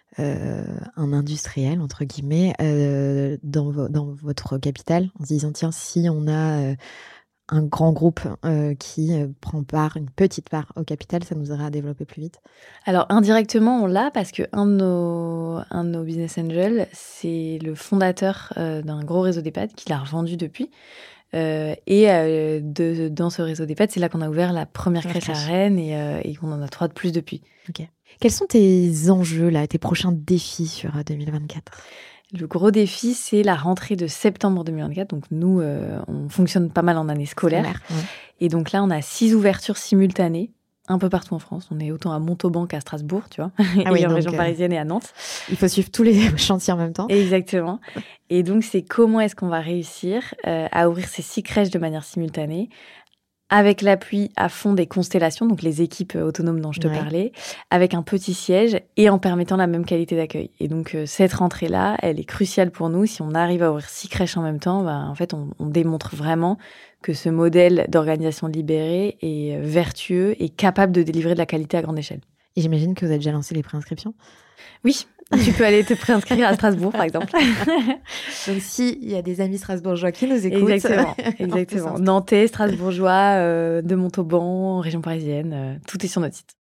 euh, un industriel, entre guillemets, euh, dans, vo- dans votre capitale, en se disant, tiens, si on a euh, un grand groupe euh, qui euh, prend part, une petite part au capital, ça nous aidera à développer plus vite? Alors, indirectement, on l'a parce que un de nos, un de nos business angels, c'est le fondateur euh, d'un gros réseau d'EHPAD qui l'a revendu depuis. Euh, et euh, de, dans ce réseau d'EHPAD, c'est là qu'on a ouvert la première La crèche, crèche. à Rennes et, euh, et qu'on en a trois de plus depuis. Quels sont tes enjeux, là, tes prochains défis sur euh, deux mille vingt-quatre? Le gros défi, c'est la rentrée de septembre deux mille vingt-quatre. Donc nous, euh, on fonctionne pas mal en année scolaire. Scolaire, ouais. Et donc là, on a six ouvertures simultanées, un peu partout en France. On est autant à Montauban qu'à Strasbourg, tu vois, Ah oui, et en donc, région euh, parisienne et à Nantes. Il faut suivre tous les chantiers en même temps. Exactement. Et donc, c'est comment est-ce qu'on va réussir euh, à ouvrir ces six crèches de manière simultanée, avec l'appui à fond des constellations, donc les équipes euh, autonomes dont je te Ouais. parlais, avec un petit siège et en permettant la même qualité d'accueil. Et donc, euh, cette rentrée-là, elle est cruciale pour nous. Si on arrive à ouvrir six crèches en même temps, bah, en fait, on, on démontre vraiment que ce modèle d'organisation libérée est euh, vertueux et capable de délivrer de la qualité à grande échelle. Et j'imagine que vous avez déjà lancé les préinscriptions. Oui, tu peux aller te préinscrire à Strasbourg, par exemple. Donc, s'il y a des amis strasbourgeois qui nous écoutent. Exactement, on peut exactement. s'inscrire. Nantais, Strasbourgeois, euh, de Montauban, région parisienne, euh, tout est sur notre site.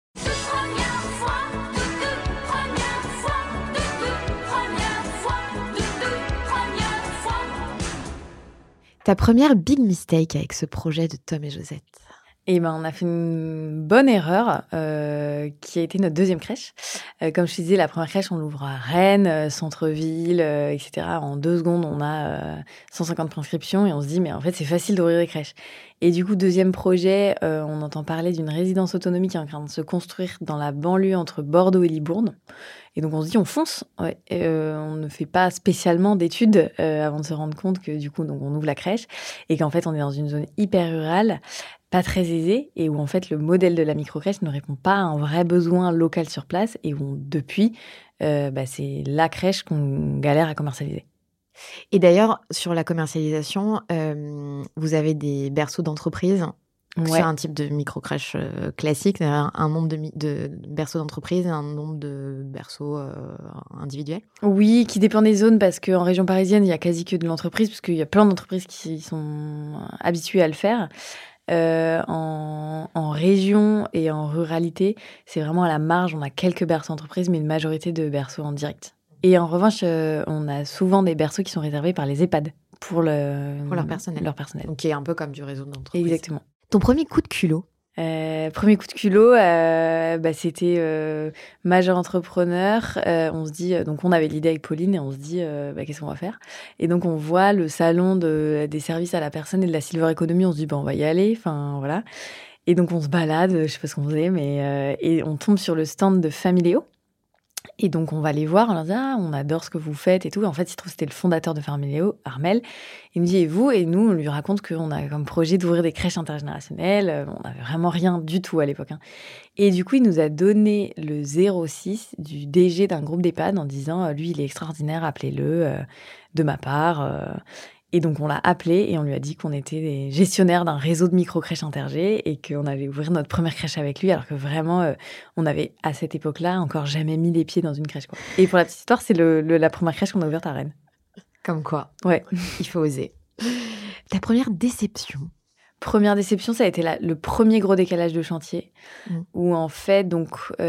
Ta première big mistake avec ce projet de Tom et Josette? Et ben, on a fait une bonne erreur euh, qui a été notre deuxième crèche. Euh, comme je te disais, la première crèche, on l'ouvre à Rennes, euh, centre-ville, euh, et cetera. En deux secondes, on a euh, cent cinquante prescriptions et on se dit, mais en fait, c'est facile d'ouvrir des crèches. Et du coup, deuxième projet, euh, on entend parler d'une résidence autonomie qui est en train de se construire dans la banlieue entre Bordeaux et Libourne. Et donc, on se dit, on fonce. Ouais. Et, euh, on ne fait pas spécialement d'études euh, avant de se rendre compte que du coup, donc, on ouvre la crèche et qu'en fait, on est dans une zone hyper rurale, pas très aisée, et où en fait, le modèle de la microcrèche ne répond pas à un vrai besoin local sur place, et où depuis, euh, bah, c'est la crèche qu'on galère à commercialiser. Et d'ailleurs, sur la commercialisation, euh, vous avez des berceaux d'entreprise. Ouais. C'est un type de micro-crèche euh, classique, un, un nombre de, mi- de berceaux d'entreprise et un nombre de berceaux euh, individuels. Oui, qui dépend des zones, parce qu'en région parisienne, il y a quasi que de l'entreprise, parce qu'il y a plein d'entreprises qui sont habituées à le faire. Euh, en, en région et en ruralité, c'est vraiment à la marge. On a quelques berceaux entreprises, mais une majorité de berceaux en direct. Et en revanche, euh, on a souvent des berceaux qui sont réservés par les EHPAD pour, le, Pour leur personnel. Leur personnel. Donc, qui est un peu comme du réseau d'entreprise. Exactement. Ton premier coup de culot? Euh, premier coup de culot, euh, bah, c'était euh, majeur entrepreneur. Euh, on se dit, euh, donc on avait l'idée avec Pauline et on se dit, euh, bah, qu'est-ce qu'on va faire? Et donc on voit le salon de, des services à la personne et de la silver economy. On se dit, bah, on va y aller. Enfin voilà. Et donc on se balade, je sais pas ce qu'on faisait, mais euh, et on tombe sur le stand de Familéo. Et donc, on va les voir, on leur dit « Ah, on adore ce que vous faites et tout. » En fait, il se trouve que c'était le fondateur de Familéo, Armel. Il me dit « Et vous ?» Et nous, on lui raconte qu'on a comme projet d'ouvrir des crèches intergénérationnelles. On n'avait vraiment rien du tout à l'époque. Hein. Et du coup, il nous a donné le zéro six du D G d'un groupe d'EHPAD en disant « Lui, il est extraordinaire, appelez-le euh, de ma part. Euh. » Et donc, on l'a appelé et on lui a dit qu'on était des gestionnaires d'un réseau de micro-crèches intergé et qu'on allait ouvrir notre première crèche avec lui, alors que vraiment, euh, on avait, à cette époque-là, encore jamais mis les pieds dans une crèche. Quoi. Et pour la petite histoire, c'est le, le, la première crèche qu'on a ouverte à Rennes. Comme quoi. Ouais. Il faut oser. Ta première déception? Première déception, ça a été la, le premier gros décalage de chantier, mmh. où en fait, donc,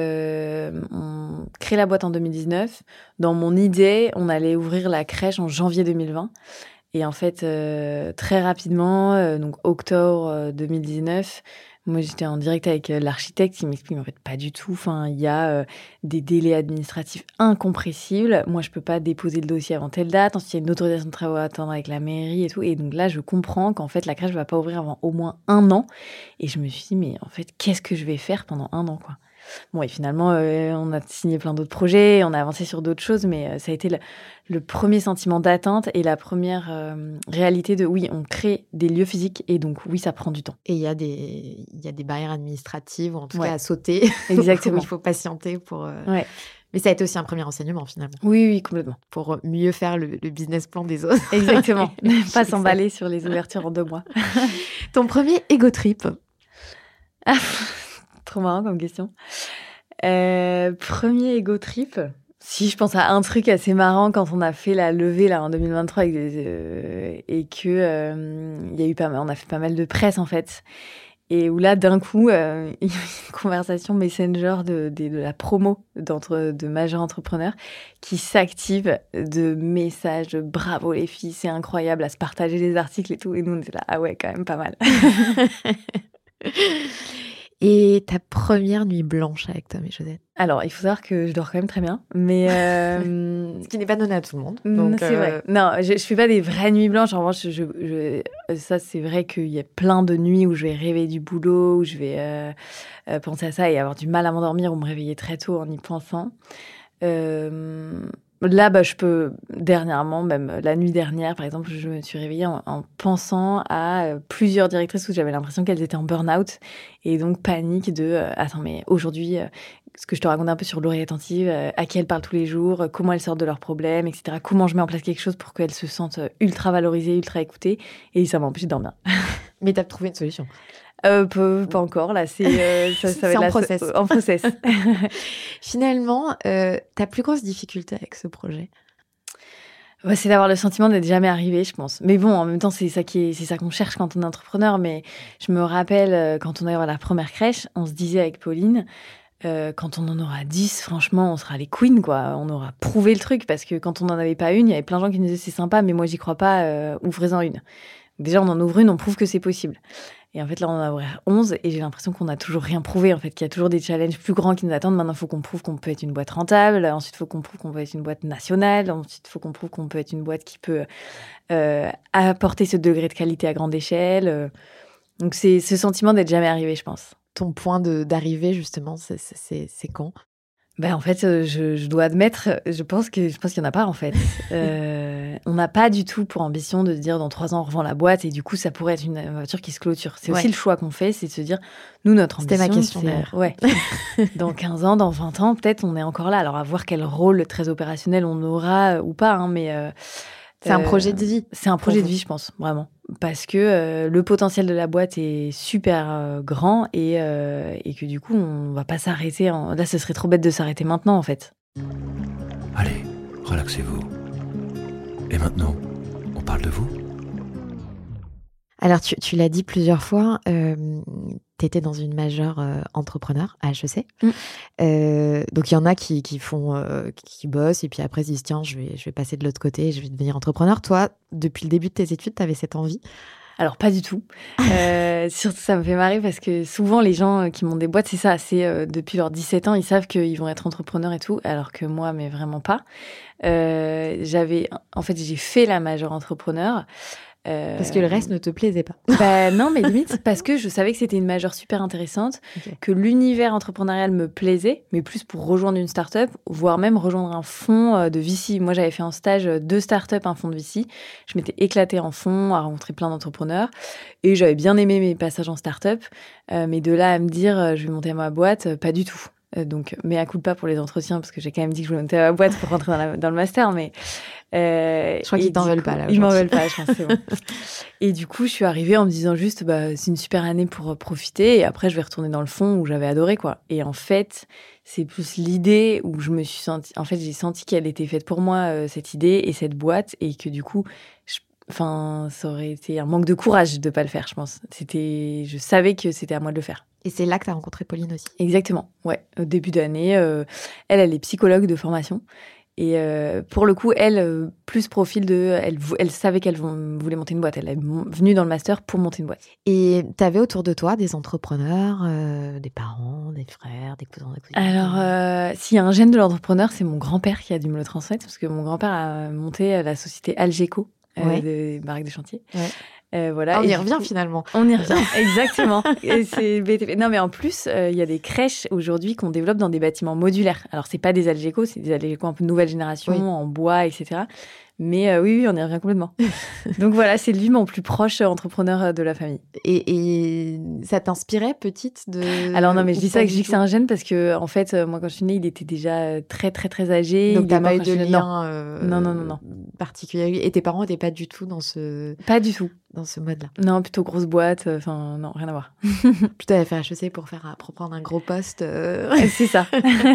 euh, on crée la boîte en deux mille dix-neuf. Dans mon idée, on allait ouvrir la crèche en janvier deux mille vingt. Et en fait, euh, très rapidement, euh, donc octobre euh, deux mille dix-neuf, moi j'étais en direct avec euh, l'architecte qui m'explique, mais en fait pas du tout. Enfin, il y a euh, des délais administratifs incompressibles. Moi, je peux pas déposer le dossier avant telle date. Ensuite, il y a une autorisation de travaux à attendre avec la mairie et tout. Et donc là, je comprends qu'en fait, la crèche va pas ouvrir avant au moins un an. Et je me suis dit, mais en fait, qu'est-ce que je vais faire pendant un an, quoi? Bon, et finalement, euh, on a signé plein d'autres projets, on a avancé sur d'autres choses, mais euh, ça a été le, le premier sentiment d'attente et la première euh, réalité de, oui, on crée des lieux physiques et donc, oui, ça prend du temps. Et il y a des, il y a des barrières administratives, ou en tout ouais. cas à sauter. Exactement. Il faut patienter pour... Euh... Ouais. Mais ça a été aussi un premier enseignement, finalement. Oui, oui, complètement. Pour mieux faire le, le business plan des autres. Exactement. Pas s'emballer sur les ouvertures en deux mois. Ton premier ego trip? Trop marrant comme question. Euh, premier ego trip, Si, je pense à un truc assez marrant quand on a fait la levée là en deux mille vingt-trois avec des, euh, et que euh, il y a eu pas mal, on a fait pas mal de presse en fait. Et où là, d'un coup, euh, il y a eu une conversation Messenger de, de, de la promo d'entre, de majeurs entrepreneurs qui s'active de messages de bravo les filles, c'est incroyable, à se partager les articles et tout. Et nous, on était là, ah ouais, quand même pas mal. Et ta première nuit blanche avec Tom et Josette? Alors, il faut savoir que je dors quand même très bien, mais... Euh... Ce qui n'est pas donné à tout le monde. Donc, c'est euh... vrai. Non, je ne fais pas des vraies nuits blanches. En revanche, je, je, ça, c'est vrai qu'il y a plein de nuits où je vais rêver du boulot, où je vais euh, euh, penser à ça et avoir du mal à m'endormir ou me réveiller très tôt en y pensant. Euh... Là, bah, je peux, dernièrement, même la nuit dernière, par exemple, je me suis réveillée en, en pensant à euh, plusieurs directrices où j'avais l'impression qu'elles étaient en burn-out. Et donc, panique de euh, « Attends, mais aujourd'hui, euh, ce que je te raconte un peu sur l'oreille attentive, euh, à qui elles parlent tous les jours, euh, comment elles sortent de leurs problèmes, et cetera. Comment je mets en place quelque chose pour qu'elles se sentent ultra valorisées, ultra écoutées. » Et ça m'a empêché de dormir. Mais tu as trouvé une solution? Euh, pas, pas encore, là, c'est, euh, ça, ça va c'est être en, la, process. en process. Finalement, euh, ta plus grosse difficulté avec ce projet? Ouais, c'est d'avoir le sentiment d'être jamais arrivé, je pense. Mais bon, en même temps, c'est ça, qui est, c'est ça qu'on cherche quand on est entrepreneur. Mais je me rappelle, quand on a eu la première crèche, on se disait avec Pauline, euh, quand on en aura dix, franchement, on sera les queens, quoi. On aura prouvé le truc, parce que quand on n'en avait pas une, il y avait plein de gens qui nous disaient c'est sympa, mais moi, j'y crois pas, euh, ouvrez-en une. Déjà, on en ouvre une, on prouve que c'est possible. Et en fait, là, on en a ouvert onze et j'ai l'impression qu'on n'a toujours rien prouvé, en fait, qu'il y a toujours des challenges plus grands qui nous attendent. Maintenant, il faut qu'on prouve qu'on peut être une boîte rentable. Ensuite, il faut qu'on prouve qu'on peut être une boîte nationale. Ensuite, il faut qu'on prouve qu'on peut être une boîte qui peut euh, apporter ce degré de qualité à grande échelle. Donc, c'est ce sentiment d'être jamais arrivé, je pense. Ton point de, d'arrivée, justement, c'est, c'est, c'est quand? Ben, en fait, je, je dois admettre, je pense que je pense qu'il n'y en a pas, en fait. Euh, on n'a pas du tout pour ambition de se dire dans trois ans, on revend la boîte et du coup, ça pourrait être une voiture qui se clôture. C'est ouais. aussi le choix qu'on fait, c'est de se dire, nous, notre ambition, c'était ma question, c'est... Ouais. Dans quinze ans, dans vingt ans, peut-être, on est encore là. Alors, à voir quel rôle très opérationnel on aura ou pas, hein, mais... Euh, c'est euh, un projet de vie. C'est un projet de vie, je pense, vraiment. Parce que euh, le potentiel de la boîte est super euh, grand et, euh, et que du coup, on va pas s'arrêter. En... Là, ce serait trop bête de s'arrêter maintenant, en fait. Allez, relaxez-vous. Et maintenant, on parle de vous? Alors, tu, tu l'as dit plusieurs fois, euh, tu étais dans une majeure euh, entrepreneur à H E C. Mm. Euh, donc, il y en a qui, qui font, euh, qui bossent et puis après, ils se disent, tiens, je vais, je vais passer de l'autre côté, je vais devenir entrepreneur. Toi, depuis le début de tes études, tu avais cette envie? Alors, pas du tout. euh, surtout, ça me fait marrer parce que souvent, les gens qui montent des boîtes, c'est ça. C'est euh, depuis leurs dix-sept ans, ils savent qu'ils vont être entrepreneurs et tout, alors que moi, mais vraiment pas. Euh, j'avais, en fait, j'ai fait la majeure entrepreneur. Euh... Parce que le reste ne te plaisait pas. Bah non, mais limite, parce que je savais que c'était une majeure super intéressante, okay. que l'univers entrepreneurial me plaisait, mais plus pour rejoindre une start-up, voire même rejoindre un fonds de V C. Moi, j'avais fait en stage deux start-up, un fonds de V C. Je m'étais éclatée en fonds, à rencontrer plein d'entrepreneurs, et j'avais bien aimé mes passages en start-up. Euh, mais de là à me dire, je vais monter ma boîte, pas du tout. Donc, mais à coup de pas pour les entretiens, parce que j'ai quand même dit que je voulais monter ma boîte pour rentrer dans, la, dans le master, mais... Euh, je crois qu'ils t'en veulent pas, là. Ils m'en veulent pas, je pense, c'est bon. Et du coup, je suis arrivée en me disant juste, bah, c'est une super année pour profiter, et après, je vais retourner dans le fond où j'avais adoré, quoi. Et en fait, c'est plus l'idée où je me suis sentie... En fait, j'ai senti qu'elle était faite pour moi, euh, cette idée et cette boîte, et que du coup... Je... Enfin, ça aurait été un manque de courage de pas le faire, je pense. C'était, je savais que c'était à moi de le faire. Et c'est là que tu as rencontré Pauline aussi. Exactement, ouais. Au début d'année, euh, elle, elle est psychologue de formation. Et euh, pour le coup, elle, euh, plus profil de... Elle, elle savait qu'elle voulait monter une boîte. Elle est venue dans le master pour monter une boîte. Et tu avais autour de toi des entrepreneurs, euh, des parents, des frères, des cousins, des cousines? Alors, euh, s'il y a un gène de l'entrepreneur, c'est mon grand-père qui a dû me le transmettre. Parce que mon grand-père a monté la société Algeco. Ouais. Euh, de Baraque des Chantiers. Ouais. Euh, voilà. On y revient finalement. On y revient, exactement. Et c'est B T P. Non, mais en plus, il euh, y a des crèches aujourd'hui qu'on développe dans des bâtiments modulaires. Alors, c'est pas des Algeco, c'est des Algeco un peu nouvelle génération, oui. en bois, et cetera. Mais euh, oui, oui, on y revient complètement. Donc voilà, c'est lui mon plus proche entrepreneur de la famille. Et, et ça t'inspirait petite de... Alors non, mais je dis ça, que je dis que c'est un gène parce que en fait, moi quand je suis née, il était déjà très très très âgé. Donc t'as pas eu de lien non. Euh, non, non, non, non. particulier. Et tes parents n'étaient pas du tout dans ce... Pas du tout. Dans ce mode-là. Non, plutôt grosse boîte. Enfin, euh, non, rien à voir. Plutôt à faire H E C pour faire pour prendre un gros poste. Euh... C'est ça.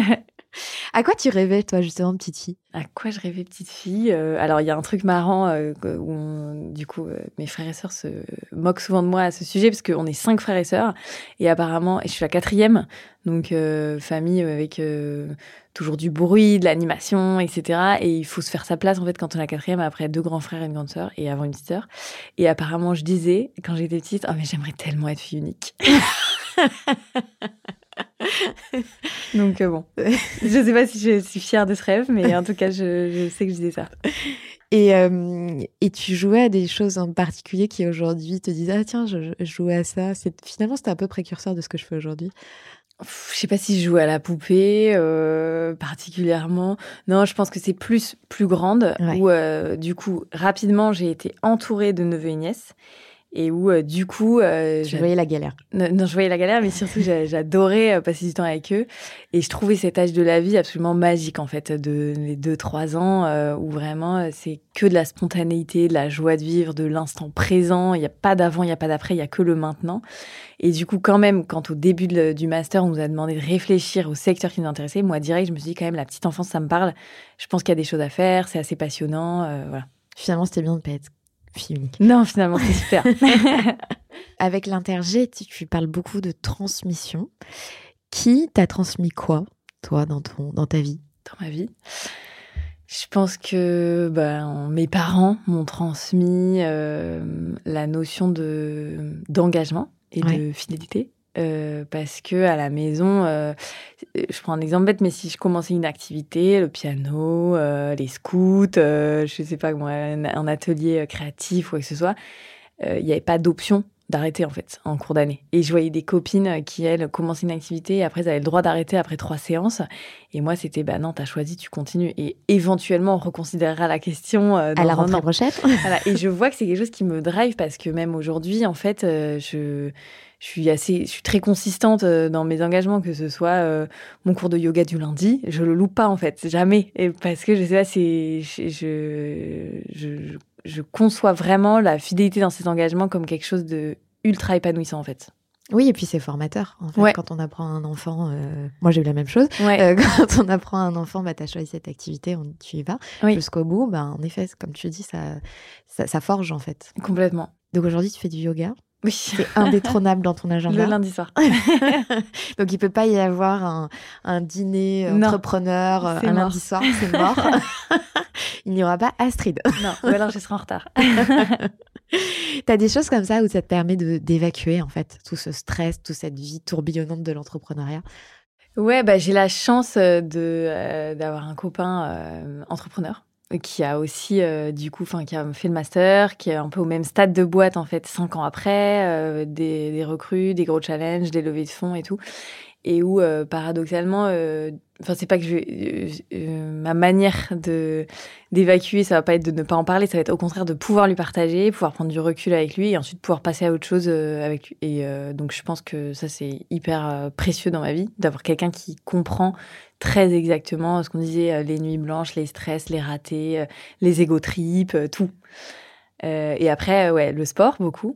À quoi tu rêvais, toi, justement, petite fille? À quoi je rêvais petite fille euh, Alors, il y a un truc marrant euh, où, on, du coup, euh, mes frères et sœurs se moquent souvent de moi à ce sujet parce qu'on est cinq frères et sœurs et apparemment, et je suis la quatrième, donc euh, famille avec euh, toujours du bruit, de l'animation, et cetera. Et il faut se faire sa place en fait quand on est la quatrième après deux grands frères et une grande sœur et avant une petite sœur. Et apparemment, je disais quand j'étais petite, oh mais j'aimerais tellement être fille unique. Donc euh, bon, je sais pas si je suis fière de ce rêve, mais en tout cas, je, je sais que je disais ça. Et, euh, et tu jouais à des choses en particulier qui aujourd'hui te disaient ah tiens, je, je jouais à ça. C'est, finalement, c'était un peu précurseur de ce que je fais aujourd'hui. Je sais pas si je jouais à la poupée euh, particulièrement. Non, je pense que c'est plus plus grande Ouais. où euh, du coup rapidement j'ai été entourée de neveux et nièces. Et où, euh, du coup... Euh, tu voyais la galère. Non, non, je voyais la galère, mais surtout, j'adorais euh, passer du temps avec eux. Et je trouvais cet âge de la vie absolument magique, en fait, de les deux trois ans, euh, où vraiment, euh, c'est que de la spontanéité, de la joie de vivre, de l'instant présent. Il n'y a pas d'avant, il n'y a pas d'après, il n'y a que le maintenant. Et du coup, quand même, quand au début de, du master, on nous a demandé de réfléchir au secteur qui nous intéressait, moi, direct, je me suis dit, quand même, la petite enfance, ça me parle. Je pense qu'il y a des choses à faire, c'est assez passionnant, euh, voilà. Finalement, c'était bien de pas être fille unique. Non, finalement, c'est super. Avec l'Intergé, tu parles beaucoup de transmission. Qui t'a transmis quoi, toi, dans, ton, dans ta vie? Dans ma vie, je pense que ben, mes parents m'ont transmis euh, la notion de, d'engagement et ouais. de fidélité. Euh, parce que à la maison, euh, je prends un exemple bête, mais si je commençais une activité, le piano, euh, les scouts, euh, je sais pas moi, un, un atelier créatif ou quoi que ce soit, il euh, n'y avait pas d'option d'arrêter en fait en cours d'année. Et je voyais des copines qui elles commençaient une activité et après elles avaient le droit d'arrêter après trois séances. Et moi c'était bah non, t'as choisi, tu continues. Et éventuellement on reconsidérera la question euh, dans à la rentrée an. prochaine. Voilà. Et je vois que c'est quelque chose qui me drive parce que même aujourd'hui en fait, euh, je Je suis assez, je suis très consistante dans mes engagements, que ce soit euh, mon cours de yoga du lundi, je le loupe pas en fait, jamais, et parce que je sais pas, c'est, je, je, je, je conçois vraiment la fidélité dans ces engagements comme quelque chose de ultra épanouissant en fait. Oui, et puis c'est formateur. En fait, ouais. Quand on apprend à un enfant, euh... moi j'ai eu la même chose. Ouais. Euh, quand on apprend à un enfant, bah t'as choisi cette activité, on, tu y vas oui. jusqu'au bout. Bah en effet, comme tu dis, ça, ça, ça forge en fait. Complètement. Donc aujourd'hui, tu fais du yoga. Oui. C'est indétrônable dans ton agenda. Le lundi soir. Donc, il ne peut pas y avoir un, un dîner non. entrepreneur un mort. Lundi soir, c'est mort. Il n'y aura pas Astrid. Non, ou alors je serai en retard. Tu as des choses comme ça où ça te permet de, d'évacuer, en fait, tout ce stress, toute cette vie tourbillonnante de l'entrepreneuriat? Ouais, bah, j'ai la chance de, euh, d'avoir un copain euh, entrepreneur. Qui a aussi, euh, du coup, enfin, qui a fait le master, qui est un peu au même stade de boîte, en fait, cinq ans après, euh, des, des recrues, des gros challenges, des levées de fonds et tout. Et où, euh, paradoxalement, euh, enfin, c'est pas que je vais, euh, euh, ma manière de, d'évacuer, ça va pas être de ne pas en parler, ça va être au contraire de pouvoir lui partager, pouvoir prendre du recul avec lui et ensuite pouvoir passer à autre chose euh, avec lui. Et euh, donc, je pense que ça, c'est hyper euh, précieux dans ma vie, d'avoir quelqu'un qui comprend très exactement ce qu'on disait, euh, les nuits blanches, les stress, les ratés, euh, les ego trips, euh, tout. Euh, et après, euh, ouais, le sport, beaucoup.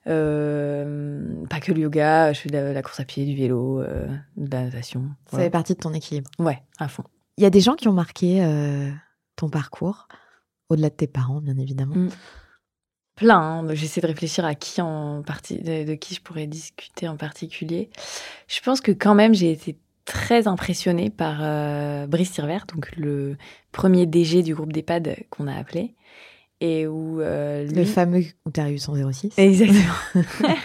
Euh, pas que le yoga, je fais de la, la course à pied, du vélo, euh, de la natation. Ça ouais. fait partie de ton équilibre. Ouais, à fond. Il y a des gens qui ont marqué euh, ton parcours, au-delà de tes parents, bien évidemment. Mmh. Plein, hein. J'essaie de réfléchir à qui en partie, de, de qui je pourrais discuter en particulier. Je pense que quand même, j'ai été très impressionnée par euh, Brice Tirvert, donc le premier D G du groupe d'EHPAD qu'on a appelé. Et où, euh, lui... Le fameux où tu as eu son zéro six. Exactement.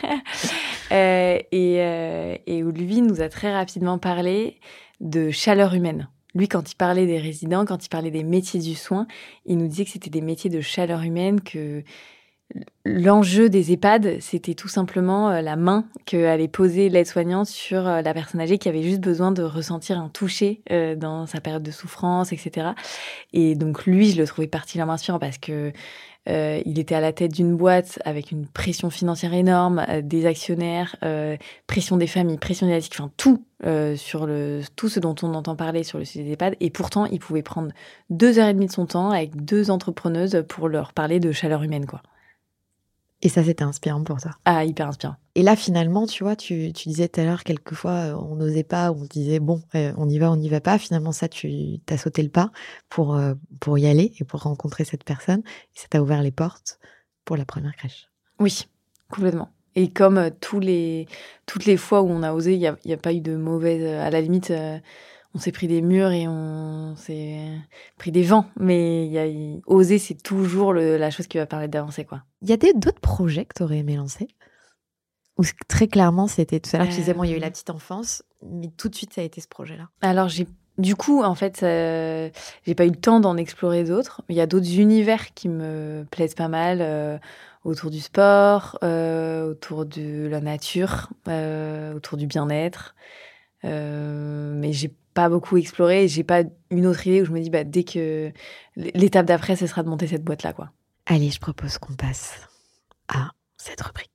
euh, et, euh, et où lui nous a très rapidement parlé de chaleur humaine. Lui, quand il parlait des résidents, quand il parlait des métiers du soin, il nous disait que c'était des métiers de chaleur humaine, que l'enjeu des EHPAD, c'était tout simplement la main qu'allait poser l'aide-soignante sur la personne âgée qui avait juste besoin de ressentir un toucher dans sa période de souffrance, et cetera. Et donc lui, je le trouvais particulièrement inspirant parce que euh, il était à la tête d'une boîte avec une pression financière énorme, euh, des actionnaires, euh, pression des familles, pression médiatique, enfin tout euh, sur le tout ce dont on entend parler sur le sujet des EHPAD. Et pourtant, il pouvait prendre deux heures et demie de son temps avec deux entrepreneuses pour leur parler de chaleur humaine, quoi. Et ça, c'était inspirant pour toi? Ah, hyper inspirant. Et là, finalement, tu vois, tu, tu disais tout à l'heure, quelquefois, on n'osait pas, on disait, bon, euh, on y va, on n'y va pas. Finalement, ça, tu as sauté le pas pour, euh, pour y aller et pour rencontrer cette personne. Et ça t'a ouvert les portes pour la première crèche. Oui, complètement. Et comme euh, tous les, toutes les fois où on a osé, il n'y a, y a pas eu de mauvaise... À la limite, euh, on s'est pris des murs et on s'est pris des vents. Mais y a, y, oser, c'est toujours le, la chose qui va permettre d'avancer, quoi. Il y a des, d'autres projets que tu aurais aimé lancer? Ou très clairement, c'était tout à l'heure, euh... tu disais, bon, il y a eu la petite enfance, mais tout de suite, ça a été ce projet-là. Alors, j'ai, du coup, en fait, euh, j'ai pas eu le temps d'en explorer d'autres. Il y a d'autres univers qui me plaisent pas mal, euh, autour du sport, euh, autour de la nature, euh, autour du bien-être. Euh, mais j'ai pas beaucoup exploré et j'ai pas une autre idée où je me dis, bah, dès que l'étape d'après, ce sera de monter cette boîte-là, quoi. Allez, je propose qu'on passe à cette rubrique.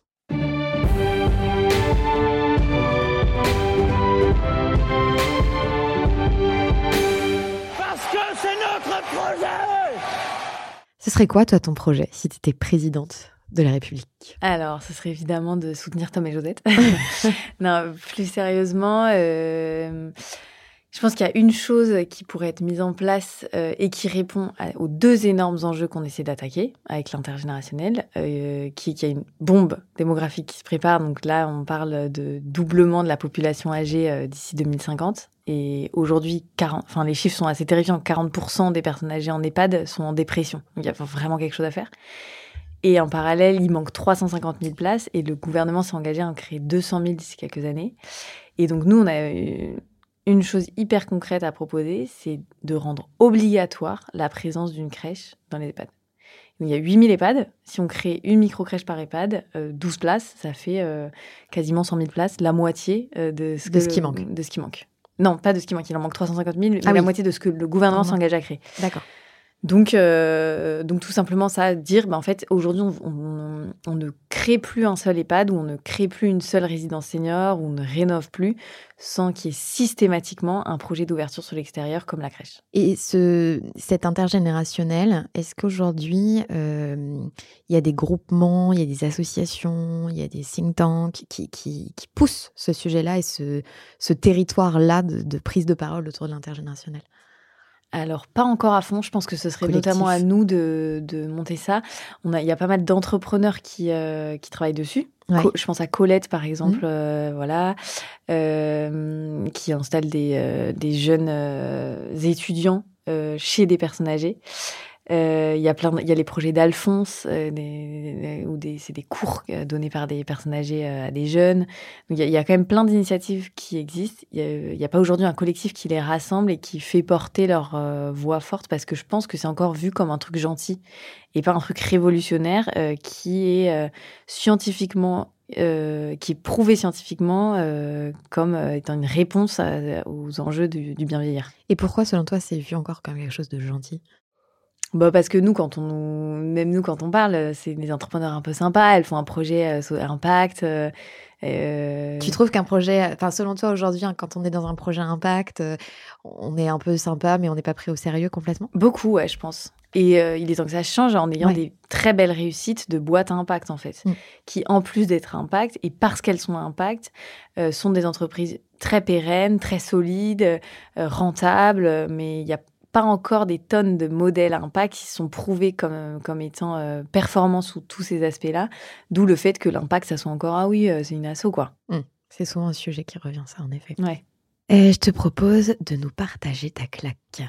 Parce que c'est notre projet! Ce serait quoi, toi, ton projet, si tu étais présidente de la République? Alors, ce serait évidemment de soutenir Tom et Josette. Non, plus sérieusement, euh, je pense qu'il y a une chose qui pourrait être mise en place euh, et qui répond à, aux deux énormes enjeux qu'on essaie d'attaquer avec l'intergénérationnel, euh, qui, qui a une bombe démographique qui se prépare. Donc là, on parle de doublement de la population âgée euh, d'ici deux mille cinquante. Et aujourd'hui, quarante, enfin, les chiffres sont assez terrifiants. quarante pour cent des personnes âgées en EHPAD sont en dépression. Donc il y a vraiment quelque chose à faire. Et en parallèle, il manque trois cent cinquante mille places et le gouvernement s'est engagé à en créer deux cent mille d'ici quelques années. Et donc, nous, on a une chose hyper concrète à proposer, c'est de rendre obligatoire la présence d'une crèche dans les EHPAD. Il y a huit mille EHPAD. Si on crée une micro-crèche par EHPAD, euh, douze places, ça fait euh, quasiment cent mille places, la moitié euh, de, ce, de que, ce qui manque. De ce qui manque. Non, pas de ce qui manque, il en manque trois cent cinquante mille, mais ah la oui. moitié de ce que le gouvernement Mmh. s'engage à créer. D'accord. Donc, euh, donc tout simplement ça, dire, bah, en fait, aujourd'hui, on, on, on ne crée plus un seul EHPAD ou on ne crée plus une seule résidence senior ou on ne rénove plus sans qu'il y ait systématiquement un projet d'ouverture sur l'extérieur comme la crèche. Et ce, cet intergénérationnel, est-ce qu'aujourd'hui, euh, il y a des groupements, il y a des associations, il y a des think tanks qui, qui, qui poussent ce sujet-là et ce, ce territoire-là de, de prise de parole autour de l'intergénérationnel? Alors, pas encore à fond. Je pense que ce serait Collectif. notamment à nous de, de monter ça. On a, il y a pas mal d'entrepreneurs qui, euh, qui travaillent dessus. Ouais. Co- je pense à Colette, par exemple, Mmh. euh, voilà, euh, qui installe des, euh, des jeunes euh, étudiants euh, chez des personnes âgées. Euh, Il y a plein, de- il y a les projets d'Alphonse, euh, des, où des, c'est des cours euh, donnés par des personnes âgées euh, à des jeunes. Donc il y, a, il y a quand même plein d'initiatives qui existent. Il n'y a, a pas aujourd'hui un collectif qui les rassemble et qui fait porter leur euh, voix forte parce que je pense que c'est encore vu comme un truc gentil et pas un truc révolutionnaire euh, qui est euh, scientifiquement, euh, qui est prouvé scientifiquement euh, comme euh, étant une réponse à, aux enjeux du, du bien vieillir. Et pourquoi, selon toi, c'est vu encore comme quelque chose de gentil? Bah parce que nous, quand on, même nous, quand on parle, c'est des entrepreneurs un peu sympas. Elles font un projet euh, sur impact. Euh, euh... Tu trouves qu'un projet, enfin selon toi aujourd'hui, hein, quand on est dans un projet impact, euh, on est un peu sympa, mais on n'est pas pris au sérieux complètement? Beaucoup, ouais, je pense. Et euh, il est temps que ça change en ayant Ouais. des très belles réussites de boîtes à impact, en fait, Mm. qui, en plus d'être impact, et parce qu'elles sont à impact, euh, sont des entreprises très pérennes, très solides, euh, rentables, mais il y a pas encore des tonnes de modèles à impact qui sont prouvés comme, comme étant euh, performants sous tous ces aspects-là, d'où le fait que l'impact, ça soit encore, ah oui, euh, c'est une asso, quoi. Mmh. C'est souvent un sujet qui revient, ça, en effet. Ouais. Et je te propose de nous partager ta claque.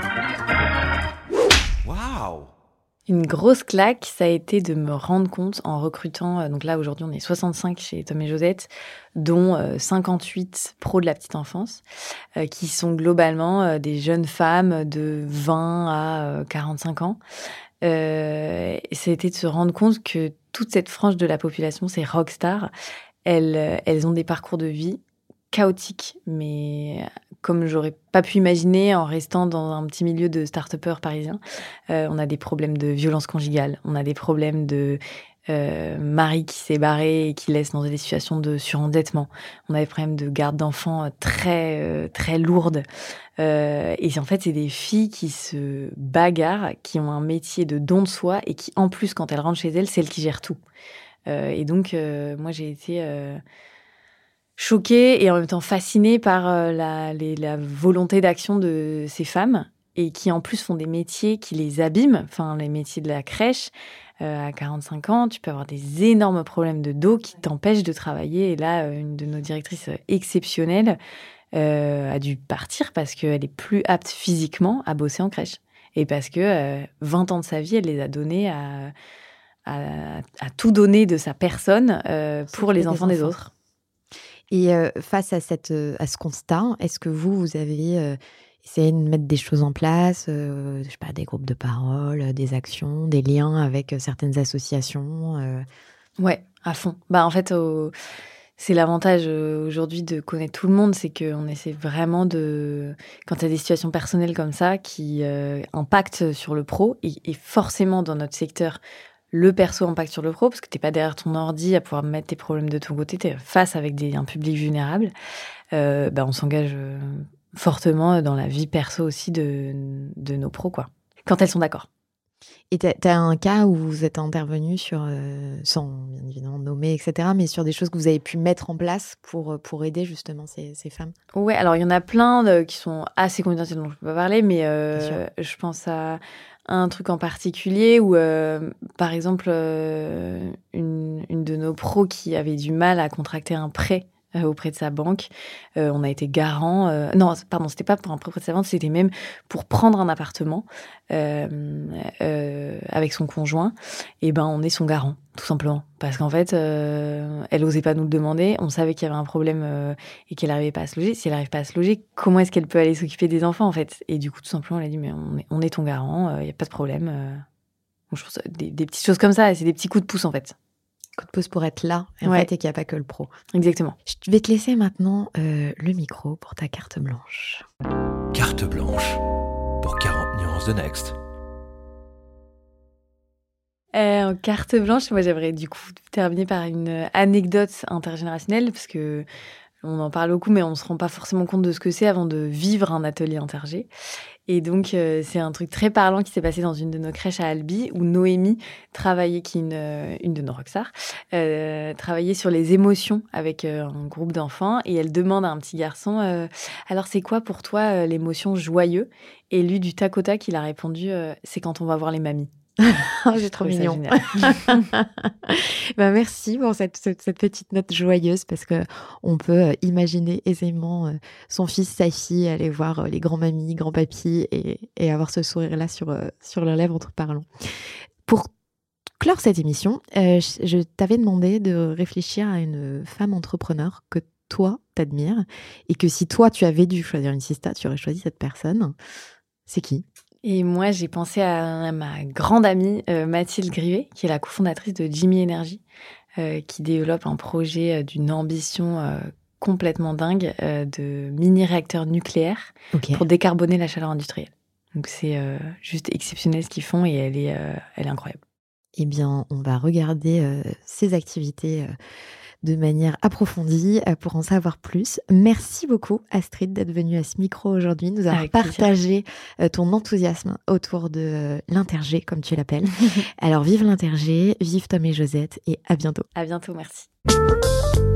Waouh! Une grosse claque, ça a été de me rendre compte en recrutant, euh, donc là aujourd'hui on est soixante-cinq chez Tom et Josette, dont euh, cinquante-huit pros de la petite enfance, euh, qui sont globalement euh, des jeunes femmes de vingt à euh, quarante-cinq ans. Euh, et ça a été de se rendre compte que toute cette frange de la population, ces rockstars, elles, euh, elles ont des parcours de vie chaotiques, mais comme j'aurais pas pu imaginer en restant dans un petit milieu de start-upers parisiens. Euh, on a des problèmes de violence conjugale, on a des problèmes de euh, mari qui s'est barré et qui laisse dans des situations de surendettement. On a des problèmes de garde d'enfants très, euh, très lourdes. Euh, et en fait, c'est des filles qui se bagarrent, qui ont un métier de don de soi et qui, en plus, quand elles rentrent chez elles, c'est elles qui gèrent tout. Euh, et donc, euh, moi, j'ai été euh, choquée et en même temps fascinée par euh, la, les, la volonté d'action de ces femmes et qui, en plus, font des métiers qui les abîment. Enfin, les métiers de la crèche. Euh, à quarante-cinq ans, tu peux avoir des énormes problèmes de dos qui t'empêchent de travailler. Et là, euh, une de nos directrices exceptionnelles euh, a dû partir parce qu'elle est plus apte physiquement à bosser en crèche. Et parce que euh, vingt ans de sa vie, elle les a donnés à, à, à tout donner de sa personne euh, pour les enfants, enfants des autres. Et euh, face à, cette, à ce constat, est-ce que vous, vous avez euh, essayé de mettre des choses en place, euh, je sais pas, des groupes de parole, des actions, des liens avec certaines associations euh... Ouais, à fond. Bah, en fait, au... c'est l'avantage euh, aujourd'hui de connaître tout le monde, c'est qu'on essaie vraiment de... Quand tu as des situations personnelles comme ça qui euh, impactent sur le pro, et, et forcément dans notre secteur, le perso impacte sur le pro, parce que tu n'es pas derrière ton ordi à pouvoir mettre tes problèmes de ton côté, tu es face avec des, un public vulnérable, euh, bah, on s'engage euh, fortement dans la vie perso aussi de, de nos pros, quoi, quand elles sont d'accord. Et tu as un cas où vous êtes intervenu sur, euh, sans bien évidemment nommer, et cetera, mais sur des choses que vous avez pu mettre en place pour, pour aider justement ces, ces femmes? Ouais, alors il y en a plein de, qui sont assez confidentielles dont je ne peux pas parler, mais euh, je pense à un truc en particulier où, euh, par exemple, euh, une, une de nos pros qui avait du mal à contracter un prêt euh, auprès de sa banque, euh, on a été garant. Euh, non, pardon, c'était pas pour un prêt auprès de sa banque, c'était même pour prendre un appartement euh, euh, avec son conjoint. Et ben, on est son garant, tout simplement, parce qu'en fait, euh, elle osait pas nous le demander. On savait qu'il y avait un problème euh, et qu'elle n'arrivait pas à se loger. Si elle n'arrive pas à se loger, comment est-ce qu'elle peut aller s'occuper des enfants, en fait? Et du coup, tout simplement, elle a dit mais on est, on est ton garant, il euh, y a pas de problème. Euh. Donc, je pense des, des petites choses comme ça, c'est des petits coups de pouce, en fait. Coup de pouce pour être là, en ouais. fait, et qu'il n'y a pas que le pro. Exactement. Je vais te laisser maintenant euh, le micro pour ta carte blanche. Carte blanche pour quarante nuances de Next. Euh, en carte blanche, moi j'aimerais du coup terminer par une anecdote intergénérationnelle, parce que on en parle beaucoup, mais on ne se rend pas forcément compte de ce que c'est avant de vivre un atelier intergé. Et donc, euh, c'est un truc très parlant qui s'est passé dans une de nos crèches à Albi, où Noémie travaillait, qui est une, une de nos rockstars, euh, travaillait sur les émotions avec euh, un groupe d'enfants. Et elle demande à un petit garçon, euh, alors c'est quoi pour toi euh, l'émotion joyeux? Et lui, du tac au tac, il a répondu, euh, c'est quand on va voir les mamies. Oh, c'est trop mignon. Bah, merci pour cette, cette, cette petite note joyeuse, parce que on peut imaginer aisément euh, son fils, sa fille aller voir euh, les grands-mamies, grands-papis et, et avoir ce sourire-là sur, euh, sur leurs lèvres en te parlant. Pour clore cette émission, euh, je, je t'avais demandé de réfléchir à une femme entrepreneur que toi, t'admires, et que si toi, tu avais dû choisir une sista, tu aurais choisi cette personne. C'est qui ? Et moi, j'ai pensé à, à ma grande amie euh, Mathilde Grivet, qui est la cofondatrice de Jimmy Energy, euh, qui développe un projet euh, d'une ambition euh, complètement dingue euh, de mini-réacteurs nucléaires okay. pour décarboner la chaleur industrielle. Donc c'est euh, juste exceptionnel ce qu'ils font, et elle est, euh, elle est incroyable. Eh bien, on va regarder euh, ces activités euh, de manière approfondie euh, pour en savoir plus. Merci beaucoup, Astrid, d'être venue à ce micro aujourd'hui, nous avoir partagé euh, ton enthousiasme autour de euh, l'Intergé, comme tu l'appelles. Alors, vive l'Intergé, vive Tom et Josette, et à bientôt. À bientôt, merci.